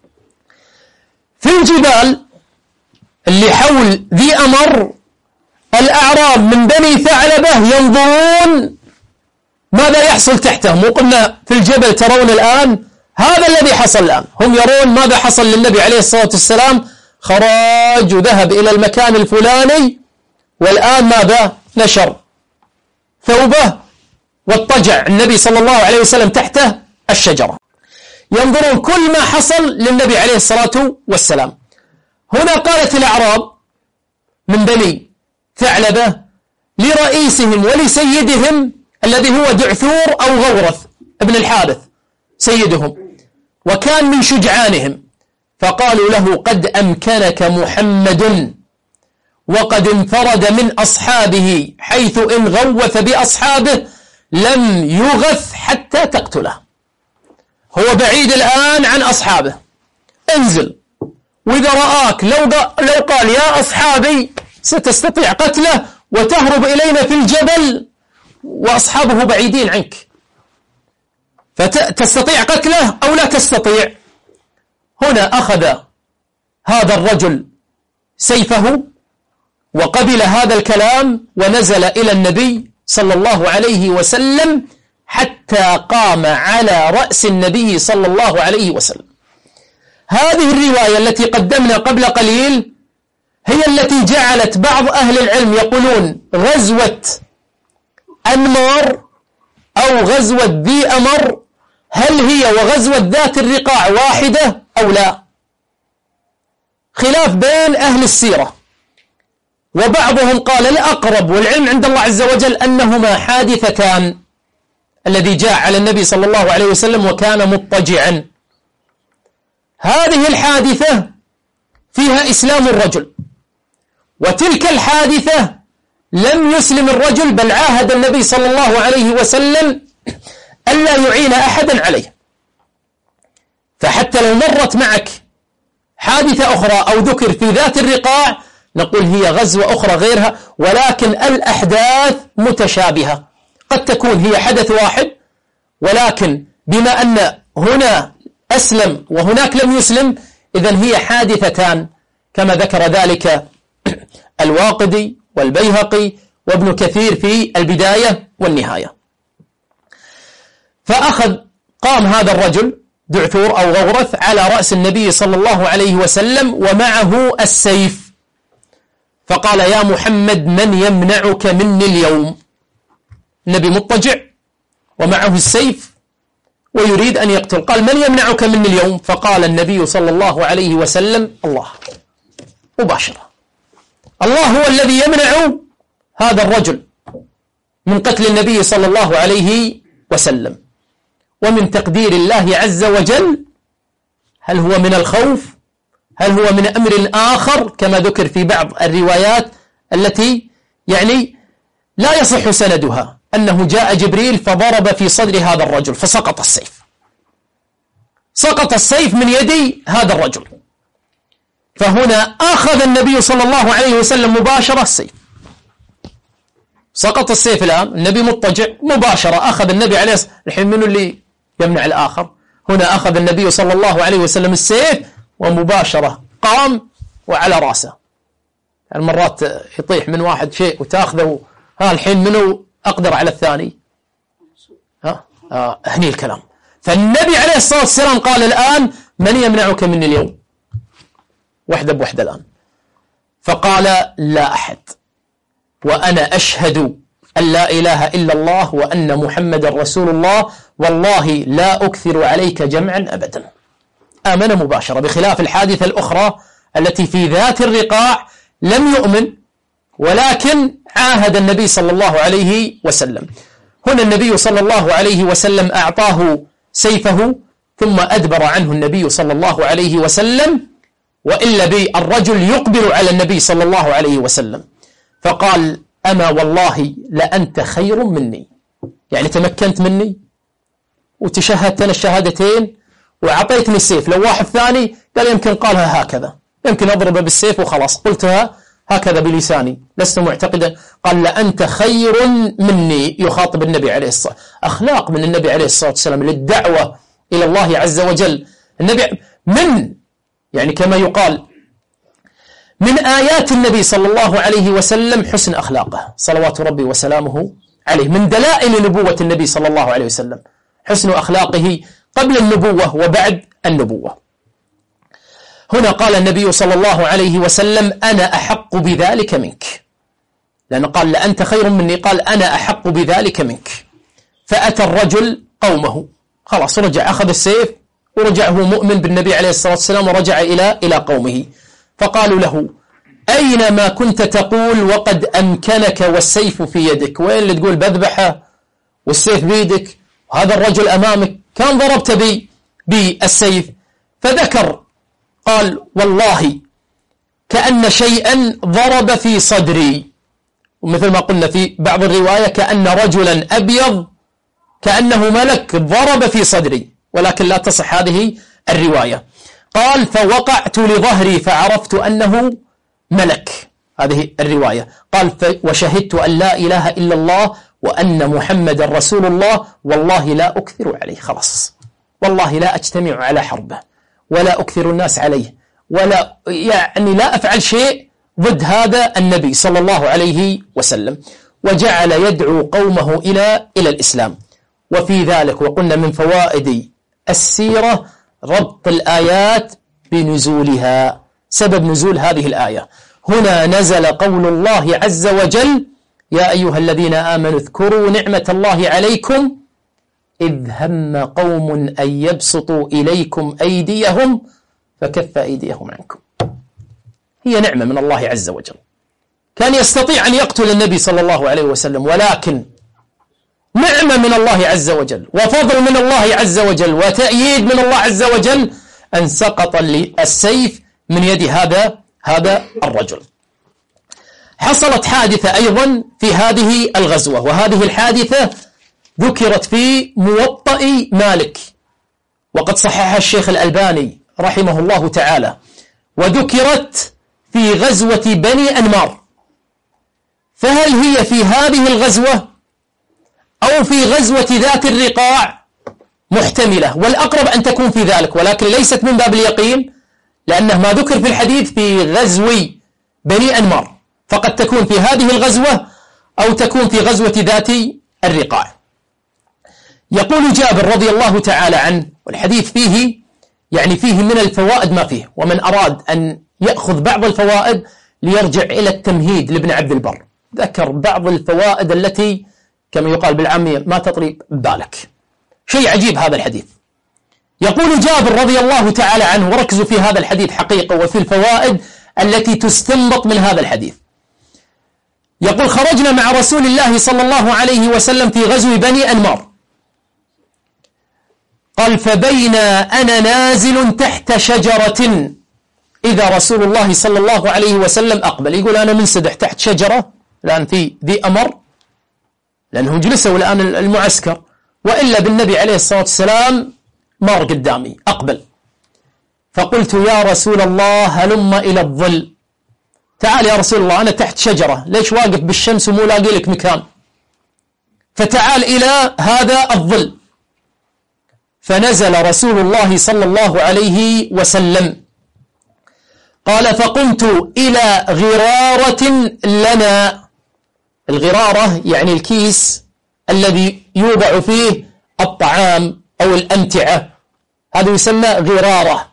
في الجبال اللي حول ذي أمر الأعراب من بني ثعلبة ينظرون ماذا يحصل تحته. مو قلنا في الجبل ترون الآن، هذا الذي حصل الآن، هم يرون ماذا حصل للنبي عليه الصلاة والسلام، خرج وذهب إلى المكان الفلاني، والآن ماذا نشر ثوبه واضطجع النبي صلى الله عليه وسلم تحت الشجرة، ينظرون كل ما حصل للنبي عليه الصلاة والسلام. هنا قالت الأعراب من بني ثعلبة لرئيسهم ولسيدهم الذي هو دعثور أو غورث ابن الحارث سيدهم، وكان من شجعانهم، فقالوا له: قد أمكنك محمد وقد انفرد من أصحابه، حيث إن غوث بأصحابه لم يغث حتى تقتله. هو بعيد الآن عن أصحابه، انزل، وإذا رآك لو قال يا أصحابي ستستطيع قتله وتهرب إلينا في الجبل وأصحابه بعيدين عنك، فتستطيع قتله أو لا تستطيع. هنا أخذ هذا الرجل سيفه وقبل هذا الكلام ونزل إلى النبي صلى الله عليه وسلم حتى قام على رأس النبي صلى الله عليه وسلم. هذه الرواية التي قدمنا قبل قليل هي التي جعلت بعض أهل العلم يقولون غزوة أنمار أو غزوة ذي أمر هل هي وغزوة ذات الرقاع واحدة أو لا، خلاف بين أهل السيرة. وبعضهم قال الأقرب والعلم عند الله عز وجل أنهما حادثتان، الذي جاء على النبي صلى الله عليه وسلم وكان مضطجعا. هذه الحادثة فيها إسلام الرجل، وتلك الحادثة لم يسلم الرجل، بل عاهد النبي صلى الله عليه وسلم ألا يعين أحدا عليه. فحتى لو مرت معك حادثة أخرى أو ذكر في ذات الرقاع نقول هي غزوة أخرى غيرها، ولكن الأحداث متشابهة، قد تكون هي حدث واحد، ولكن بما أن هنا أسلم وهناك لم يسلم إذن هي حادثتان، كما ذكر ذلك الواقدي والبيهقي وابن كثير في البداية والنهاية. قام هذا الرجل دعثور أو غورث على رأس النبي صلى الله عليه وسلم ومعه السيف، فقال: يا محمد من يمنعك مني اليوم؟ النبي مضطجع ومعه السيف ويريد أن يقتل، قال: من يمنعك مني اليوم؟ فقال النبي صلى الله عليه وسلم: الله، مباشرة، الله هو الذي يمنع هذا الرجل من قتل النبي صلى الله عليه وسلم. ومن تقدير الله عز وجل، هل هو من الخوف؟ هل هو من أمر آخر؟ كما ذكر في بعض الروايات التي يعني لا يصح سندها، أنه جاء جبريل فضرب في صدر هذا الرجل فسقط السيف، سقط السيف من يد هذا الرجل. فهنا أخذ النبي صلى الله عليه وسلم مباشرة السيف سقط السيف الآن، النبي مضطجع مباشرة، أخذ النبي عليه الصلاة والسلام. الحين منو اللي يمنع الآخر؟ هنا أخذ النبي صلى الله عليه وسلم السيف ومباشرة قام وعلى رأسه. المرات يطيح من واحد شيء وتأخذه، الحين منو أقدر على الثاني؟ هني الكلام. فالنبي عليه الصلاة والسلام قال الآن من يمنعك مني اليوم؟ وحدة بوحدة الآن. فقال لا أحد، وأنا أشهد أن لا إله إلا الله وأن محمد رسول الله، والله لا أكثر عليك جمعا أبدا. آمن مباشرة، بخلاف الحادثة الأخرى التي في ذات الرقاع لم يؤمن ولكن عاهد النبي صلى الله عليه وسلم. هنا النبي صلى الله عليه وسلم أعطاه سيفه ثم أدبر عنه النبي صلى الله عليه وسلم، وإلا بالرجل يقبل على النبي صلى الله عليه وسلم. فقال أما والله لأنت خير مني، يعني تمكنت مني وتشهدت الشهادتين وعطيتني السيف. لو واحد ثاني قال يمكن قالها هكذا، يمكن أضربه بالسيف وخلاص، قلتها هكذا بلساني لست معتقدا. قال لأنت خير مني، يخاطب النبي عليه الصلاة والسلام. أخلاق من النبي عليه الصلاة والسلام للدعوة إلى الله عز وجل. النبي يعني كما يقال من آيات النبي صلى الله عليه وسلم حسن أخلاقه صلوات ربي وسلامه عليه. من دلائل نبوة النبي صلى الله عليه وسلم حسن أخلاقه قبل النبوة وبعد النبوة. هنا قال النبي صلى الله عليه وسلم أنا أحق بذلك منك، لأنه قال لأنت خير مني، قال أنا أحق بذلك منك. فأتى الرجل قومه، خلاص رجع، أخذ السيف ورجع هو مؤمن بالنبي عليه الصلاة والسلام، ورجع إلى قومه. فقالوا له أين ما كنت تقول وقد أمكنك والسيف في يدك؟ وين اللي تقول بذبحه والسيف بيدك وهذا الرجل أمامك؟ كان ضربت بي بالسيف. فذكر قال والله كأن شيئا ضرب في صدري، ومثل ما قلنا في بعض الرواية كأن رجلا أبيض كأنه ملك ضرب في صدري، ولكن لا تصح هذه الرواية. قال فوقعت لظهري فعرفت أنه ملك، هذه الرواية. قال وشهدت أن لا إله إلا الله وأن محمد رسول الله، والله لا أكثر عليه، خلاص والله لا أجتمع على حربه ولا أكثر الناس عليه، ولا يعني لا أفعل شيء ضد هذا النبي صلى الله عليه وسلم. وجعل يدعو قومه إلى الإسلام. وفي ذلك وقلنا من فوائد السيرة ربط الآيات بنزولها، سبب نزول هذه الآية. هنا نزل قول الله عز وجل يا أيها الذين آمنوا اذكروا نعمة الله عليكم إذ هم قوم أن يبسطوا إليكم أيديهم فكف أيديهم عنكم. هي نعمة من الله عز وجل. كان يستطيع أن يقتل النبي صلى الله عليه وسلم، ولكن نعمة من الله عز وجل وفضل من الله عز وجل وتأييد من الله عز وجل أن سقط السيف من يد هذا الرجل. حصلت حادثة أيضا في هذه الغزوة، وهذه الحادثة ذكرت في موطأ مالك، وقد صححها الشيخ الألباني رحمه الله تعالى، وذكرت في غزوة بني أنمار. فهل هي في هذه الغزوة أو في غزوة ذات الرقاع؟ محتملة، والأقرب أن تكون في ذلك، ولكن ليست من باب اليقين، لأنه ما ذكر في الحديث في غزو بني أنمار، فقد تكون في هذه الغزوة أو تكون في غزوة ذات الرقاع. يقول جابر رضي الله تعالى عنه، والحديث فيه يعني فيه من الفوائد ما فيه، ومن أراد أن يأخذ بعض الفوائد ليرجع إلى التمهيد لابن عبد البر، ذكر بعض الفوائد التي كما يقال بالعامية ما تطري بالك. شيء عجيب هذا الحديث. يقول جابر رضي الله تعالى عنه، وركزوا في هذا الحديث حقيقة وفي الفوائد التي تستنبط من هذا الحديث. يقول خرجنا مع رسول الله صلى الله عليه وسلم في غزو بني أنمار. قال فبين أنا نازل تحت شجرة إذا رسول الله صلى الله عليه وسلم أقبل. يقول أنا منسدح تحت شجرة الآن في ذي أمر، لأنهم جلسوا الآن المعسكر، وإلا بالنبي عليه الصلاة والسلام مر قدامي أقبل. فقلت يا رسول الله هلم إلى الظل تعال يا رسول الله أنا تحت شجرة، ليش واقف بالشمس ومو لاقي لك مكان؟ فتعال إلى هذا الظل. فنزل رسول الله صلى الله عليه وسلم قال فقمت إلى غرارة لنا. الغرارة يعني الكيس الذي يوضع فيه الطعام أو الأمتعة، هذا يسمى غرارة.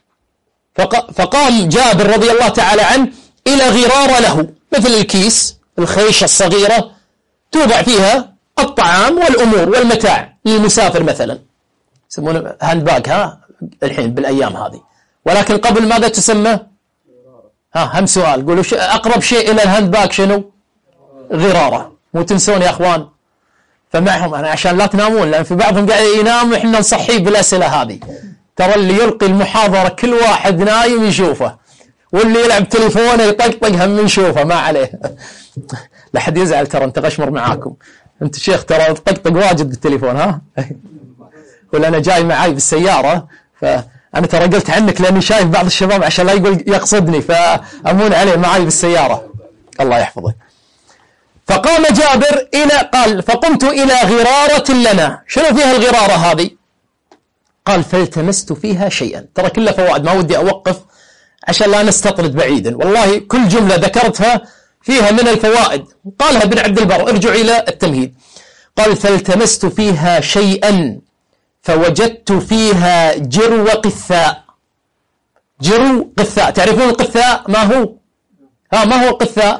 فقام جابر رضي الله تعالى عنه إلى غرارة له، مثل الكيس الخيشة الصغيرة توضع فيها الطعام والأمور والمتاع للمسافر مثلا، يسمونه هاند باج الحين بالأيام هذه، ولكن قبل ماذا تسمى؟ هم سؤال، قولوا أقرب شيء إلى الهاند باج شنو؟ غرارة. مو تنسون يا أخوان، فمعهم أنا عشان لا تنامون، لأن في بعضهم قاعد ينام وإحنا نصحيه بالأسئلة هذه. ترى اللي يلقي المحاضرة كل واحد نايم يشوفه، واللي يلعب تليفونه يطقطق هم يشوفه، ما عليه. لا حد يزعل، ترى أنت غشمر معاكم، أنت شيخ ترى تطقطق واجد بالتليفون ولا أنا جاي معاي بالسيارة، فأنا ترى قلت عنك لأني شايف بعض الشباب عشان لا يقول يقصدني، فأمون عليه معاي بالسيارة، الله يحفظه. فقام جابر قال فقمت إلى غرارة لنا. شنو فيها الغرارة هذه؟ قال فالتمست فيها شيئا. ترى كلها فوائد، ما ودي أوقف عشان لا نستطرد بعيدا، والله كل جملة ذكرتها فيها من الفوائد. قالها ابن عبد البر، ارجع إلى التمهيد. قال فالتمست فيها شيئا فوجدت فيها جرو قثاء. جرو قثاء، تعرفون القثاء ما هو؟ ما هو القثاء؟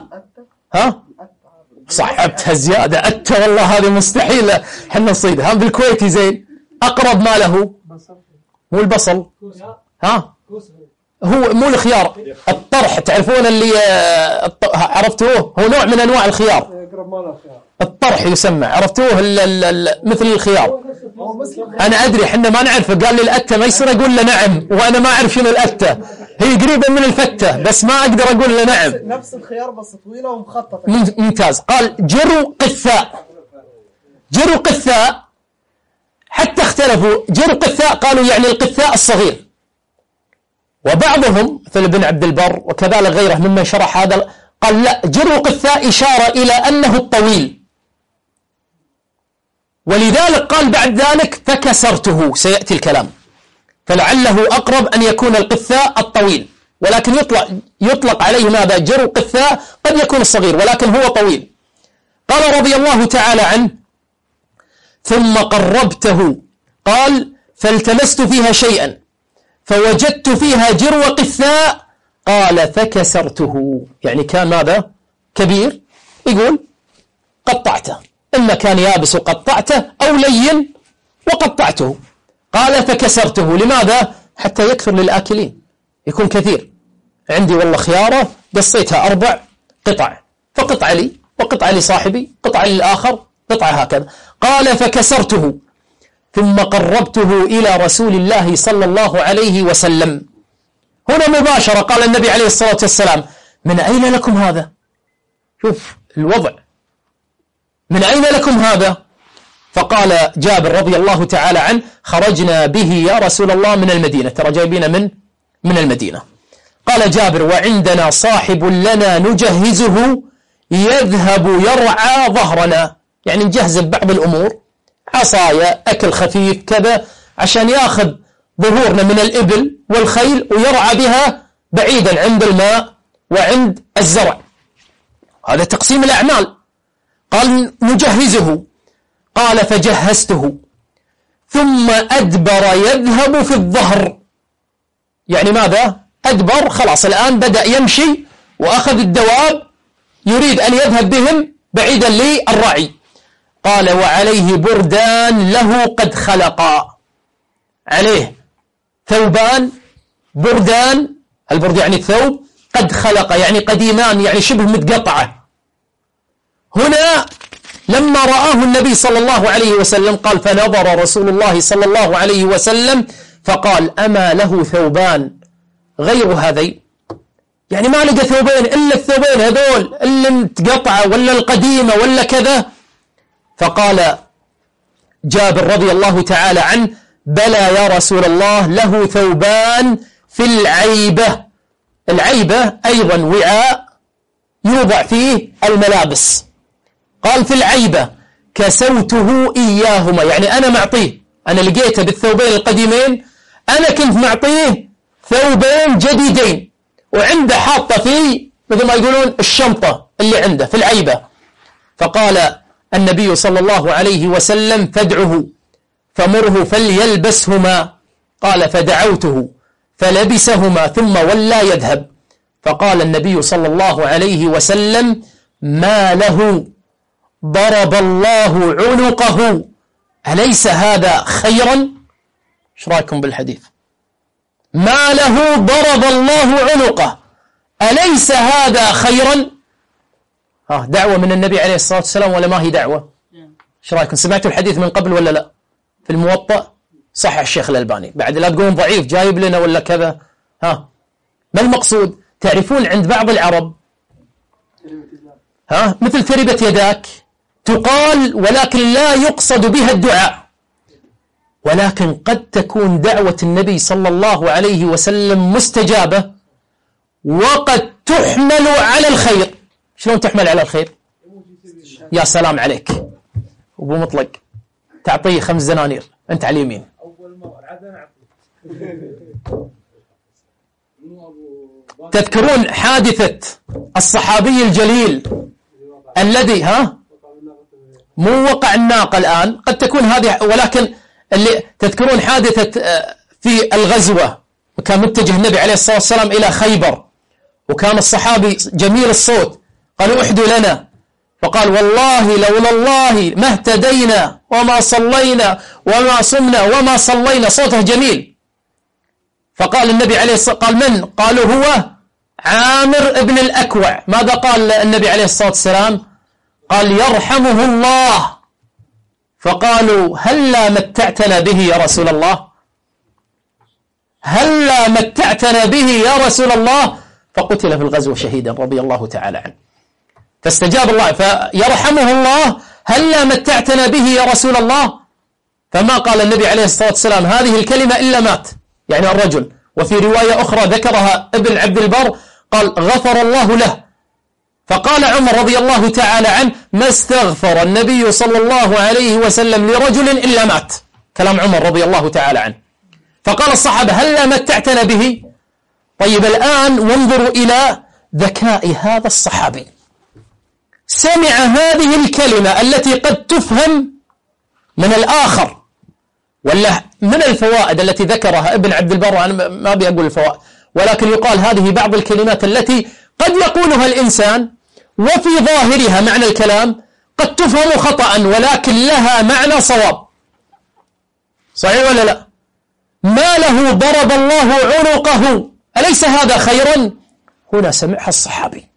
صحبتها زيادة، والله هذه مستحيل حنا نصيدها. بالكويتي زين، أقرب ما له مو البصل، هو مو الخيار، الطرح. تعرفون اللي عرفتوه؟ هو نوع من أنواع الخيار، الطرح يسمى، عرفتوه؟ مثل الخيار. أنا أدري حنا ما نعرفه، قال لي الأتة، ما يصير أقول له نعم وأنا ما أعرف شنو الأتة، هي قريبة من الفتة بس ما أقدر أقول له نعم. نفس الخيار بس طويلة ومخططة. ممتاز. قال جرو قثاء. جرو قثاء، حتى اختلفوا. جرو قثاء قالوا يعني القثاء الصغير، وبعضهم مثل ابن عبد البر وكذلك غيره ممن شرح هذا قال لا، جرو قثاء إشارة إلى أنه الطويل، ولذلك قال بعد ذلك فكسرته، سيأتي الكلام، فلعله أقرب أن يكون القثاء الطويل، ولكن يطلق عليه ماذا؟ جرو قثاء، قد يكون الصغير ولكن هو طويل. قال رضي الله تعالى عنه ثم قربته، قال فالتمست فيها شيئا فوجدت فيها جرو قثاء، قال فكسرته، يعني كان ماذا؟ كبير، يقول قطعته، إما كان يابس وقطعته أو لين وقطعته. قال فكسرته، لماذا؟ حتى يكثر للآكلين، يكون كثير. عندي والله خيارة قصيتها 4 قطع، فقطعة لي وقطعة لصاحبي، قطعة للآخر، قطعة هكذا. قال فكسرته ثم قربته إلى رسول الله صلى الله عليه وسلم. هنا مباشرة قال النبي عليه الصلاة والسلام من أين لكم هذا؟ شوف الوضع، من أين لكم هذا؟ فقال جابر رضي الله تعالى عنه خرجنا به يا رسول الله من المدينة، ترى جايبين من المدينة. قال جابر وعندنا صاحب لنا نجهزه يذهب يرعى ظهرنا، يعني نجهز بعض الأمور، عصايا، أكل خفيف كذا، عشان ياخذ ظهورنا من الإبل والخيل ويرعى بها بعيدا عند الماء وعند الزرع. هذا تقسيم الأعمال. قال نجهزه، قال فجهزته ثم أدبر يذهب في الظهر، يعني ماذا؟ أدبر، خلاص الآن بدأ يمشي وأخذ الدواب يريد أن يذهب بهم بعيدا للرعي. قال وعليه بردان له قد خلقا، عليه ثوبان، بردان، البرد يعني الثوب، قد خلق يعني قديمان، يعني شبه متقطعة. هنا لما رآه النبي صلى الله عليه وسلم قال فنظر رسول الله صلى الله عليه وسلم فقال أما له ثوبان غير هذين؟ يعني ما لقى ثوبين إلا الثوبين هذول اللي متقطعة ولا القديمة ولا كذا. فقال جابر رضي الله تعالى عنه بلى يا رسول الله له ثوبان في العيبة. العيبة أيضا وعاء يوضع فيه الملابس. قال في العيبة كسوته إياهما، يعني أنا معطيه، أنا لقيته بالثوبين القديمين، أنا كنت معطيه ثوبين جديدين، وعنده حاطة فيه مثل ما يقولون الشنطة اللي عنده في العيبة. فقال النبي صلى الله عليه وسلم فادعه فمره فليلبسهما. قال فدعوته فلبسهما ثم ولى يذهب. فقال النبي صلى الله عليه وسلم ما له ضرب الله عنقه أليس هذا خيرا؟ ايش رايكم بالحديث؟ ما له ضرب الله عنقه أليس هذا خيرا؟ دعوة من النبي عليه الصلاة والسلام ولا ما هي دعوة؟ ايش رايكم؟ سمعتوا الحديث من قبل ولا لا؟ في الموطأ صحح الشيخ الألباني، بعد لا تقولون ضعيف جايب لنا ولا كذا. ما المقصود؟ تعرفون عند بعض العرب مثل تربت يداك تقال، ولكن لا يقصد بها الدعاء، ولكن قد تكون دعوة النبي صلى الله عليه وسلم مستجابة، وقد تحمل على الخير. شلون تحمل على الخير؟ يا سلام عليك أبو مطلق، تعطيه 5 دنانير أنت على اليمين. تذكرون حادثة الصحابي الجليل الذي مو وقع الناقة الآن، قد تكون هذه، ولكن اللي تذكرون حادثة في الغزوة، وكان متجه النبي عليه الصلاة والسلام إلى خيبر، وكان الصحابي جميل الصوت، قالوا احدوا لنا، فقال والله لولا الله ما اهتدينا وما صلينا وما صمنا وما صلينا، صوته جميل. فقال النبي عليه الصلاة والسلام قال من؟ قالوا هو عامر ابن الأكوع. ماذا قال النبي عليه الصلاة والسلام؟ قال يرحمه الله. فقالوا هلا متعتنا به يا رسول الله، هلا متعتنا به يا رسول الله. فقتل في الغزوة شهيدا رضي الله تعالى عنه. فاستجاب الله، فيرحمه الله هلا متعتنا به يا رسول الله. فما قال النبي عليه الصلاة والسلام هذه الكلمة إلا مات، يعني الرجل. وفي رواية أخرى ذكرها ابن عبد البر قال غفر الله له. فقال عمر رضي الله تعالى عنه ما استغفر النبي صلى الله عليه وسلم لرجل إلا مات، كلام عمر رضي الله تعالى عنه. فقال الصحابة هلا متعتنا به. طيب الآن وانظروا إلى ذكاء هذا الصحابي، سمع هذه الكلمة التي قد تفهم من الآخر، ولا من الفوائد التي ذكرها ابن عبد البر. أنا ما بيقول الفوائد، ولكن يقال هذه بعض الكلمات التي قد يقولها الإنسان وفي ظاهرها معنى الكلام قد تفهم خطأ، ولكن لها معنى صواب. صحيح ولا لا؟ ما له ضرب الله عنقه أليس هذا خيرا؟ هنا سمعها الصحابي.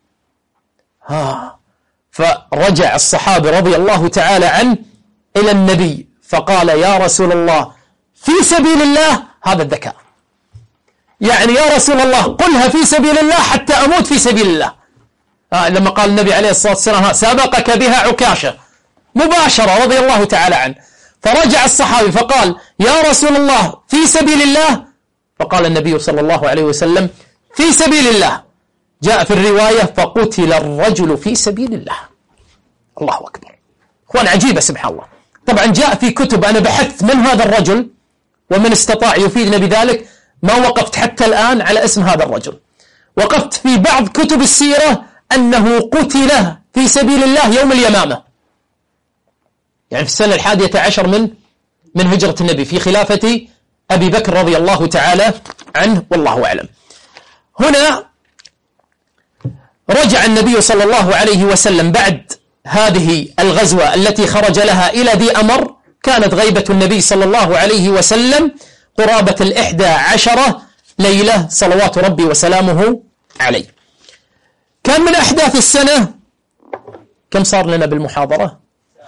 فرجع الصحابي رضي الله تعالى عنه إلى النبي فقال يا رسول الله في سبيل الله. هذا الذكاء، يعني يا رسول الله قلها في سبيل الله حتى أموت في سبيل الله. لما قال النبي عليه الصلاة والسلام سبقك بها عكاشة مباشرة رضي الله تعالى عنه. فرجع الصحابي فقال يا رسول الله في سبيل الله. فقال النبي صلى الله عليه وسلم في سبيل الله. جاء في الرواية فقتل الرجل في سبيل الله. الله أكبر. أخوان عجيبة سبحان الله. طبعا جاء في كتب، أنا بحثت من هذا الرجل ومن استطاع يفيدنا بذلك، ما وقفت حتى الآن على اسم هذا الرجل. وقفت في بعض كتب السيرة أنه قتل في سبيل الله يوم اليمامة، يعني في السنة 11 من هجرة النبي في خلافة أبي بكر رضي الله تعالى عنه، والله أعلم. هنا رجع النبي صلى الله عليه وسلم بعد هذه الغزوة التي خرج لها إلى ذي أمر. كانت غيبة النبي صلى الله عليه وسلم قرابة 11 ليلة صلوات ربي وسلامه عليه. كم من أحداث السنة؟ كم صار لنا بالمحاضرة؟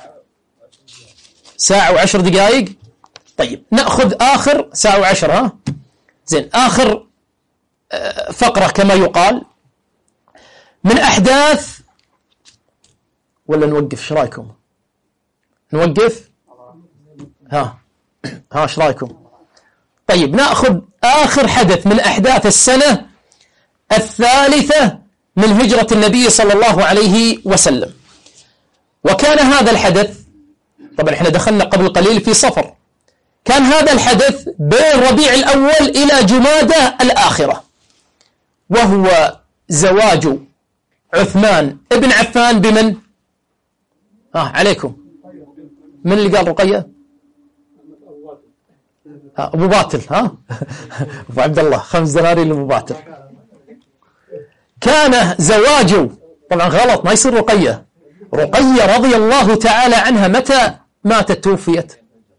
1 و10 دقائق. طيب نأخذ آخر 1 و10. زين، آخر فقرة كما يقال من أحداث، ولا نوقف؟ ايش رايكم؟ نوقف؟ ايش رايكم؟ طيب نأخذ آخر حدث من أحداث السنة 3 من هجرة النبي صلى الله عليه وسلم. وكان هذا الحدث، طبعا احنا دخلنا قبل قليل في صفر، كان هذا الحدث بين ربيع الأول إلى جمادى الآخرة، وهو زواج عثمان ابن عفان بمن؟ عليكم، من اللي قال رقية؟ أبو باطل، أبو عبد الله 5 دنانير لأبو باطل. كان زواجه، طبعا غلط، ما يصير رقية. رقية رضي الله تعالى عنها متى ماتت توفيت؟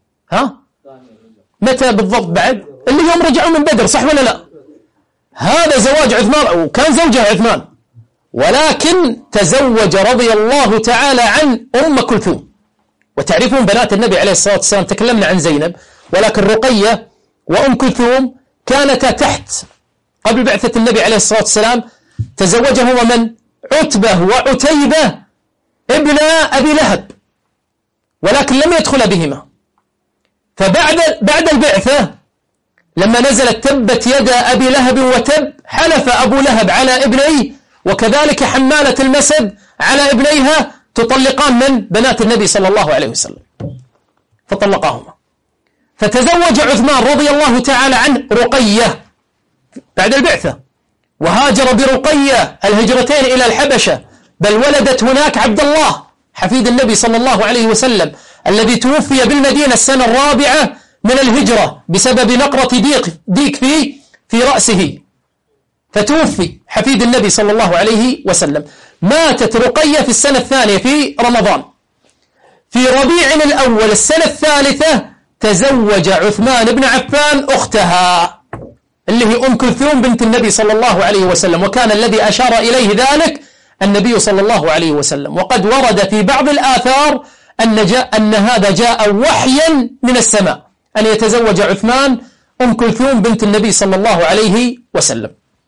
متى بالضبط؟ بعد اللي يوم رجعوا من بدر، صح ولا لا؟ هذا زواج عثمان، وكان زوجها عثمان، ولكن تزوج رضي الله تعالى عن أم كلثوم. وتعرفون بنات النبي عليه الصلاة والسلام، تكلمنا عن زينب، ولكن رقية وأم كلثوم كانتا تحت قبل بعثة النبي عليه الصلاة والسلام. تزوجهما من؟ عتبة وعتيبة ابن أبي لهب، ولكن لم يدخل بهما. فبعد البعثة لما نزلت تبت يدا أبي لهب وتب، حلف أبو لهب على ابنيه، وكذلك حمالة المسد على ابنيها، تطلقان من بنات النبي صلى الله عليه وسلم، فطلقاهما. فتزوج عثمان رضي الله تعالى عنه رقية بعد البعثة، وهاجر برقية الهجرتين إلى الحبشة، بل ولدت هناك عبد الله حفيد النبي صلى الله عليه وسلم، الذي توفي بالمدينة السنة 4 من الهجرة بسبب نقرة ديك في رأسه، فتوفي حفيد النبي صلى الله عليه وسلم. ماتت رقية في السنة 2 في رمضان. في ربيع الأول السنة 3 تزوج عثمان بن عفان أختها، اللي هي أم كلثوم بنت النبي صلى الله عليه وسلم، وكان الذي أشار إليه ذلك النبي صلى الله عليه وسلم. وقد ورد في بعض الآثار أن هذا جاء وحيا من السماء، أن يتزوج عثمان أم كلثوم بنت النبي صلى الله عليه وسلم.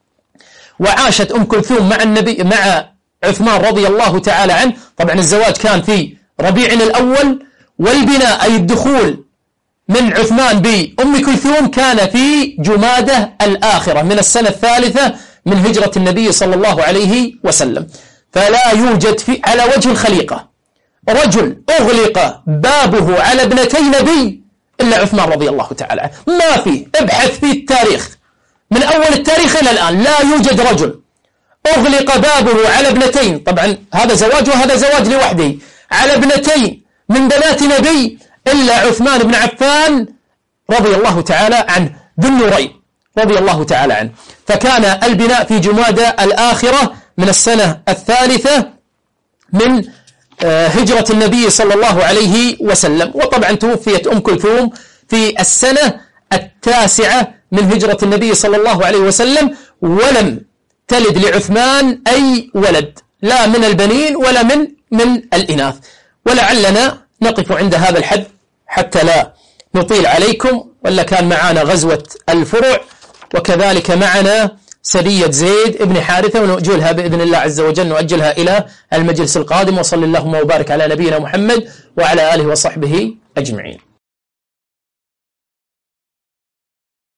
وعاشت أم كلثوم مع عثمان رضي الله تعالى عنه. طبعا الزواج كان في ربيع الأول، والبناء أي الدخول من عثمان بأم كلثوم كان في جمادة الآخرة من السنة 3 من هجرة النبي صلى الله عليه وسلم. فلا يوجد على وجه الخليقة رجل أغلق بابه على ابنتي نبي إلا عثمان رضي الله تعالى عنه. ما في، ابحث في التاريخ من أول التاريخ إلى الآن، لا يوجد رجل أغلق بابه على ابنتين، طبعا هذا زواج وهذا زواج لوحده، على ابنتين من بنات نبي إلا عثمان بن عفان رضي الله تعالى عنه ذو النورين رضي الله تعالى عنه. فكان البناء في جمادى الآخرة من السنة 3 من هجرة النبي صلى الله عليه وسلم. وطبعا توفيت أم كلثوم في السنة 9 من هجرة النبي صلى الله عليه وسلم، ولم تلد لعثمان أي ولد، لا من البنين ولا من الإناث. ولعلنا نقف عند هذا الحد حتى لا نطيل عليكم، ولا كان معنا غزوة الفرع، وكذلك معنا سرية زيد ابن حارثة، ونؤجلها بإذن الله عز وجل، نؤجلها إلى المجلس القادم. وصلى اللهم وبارك على نبينا محمد وعلى آله وصحبه أجمعين.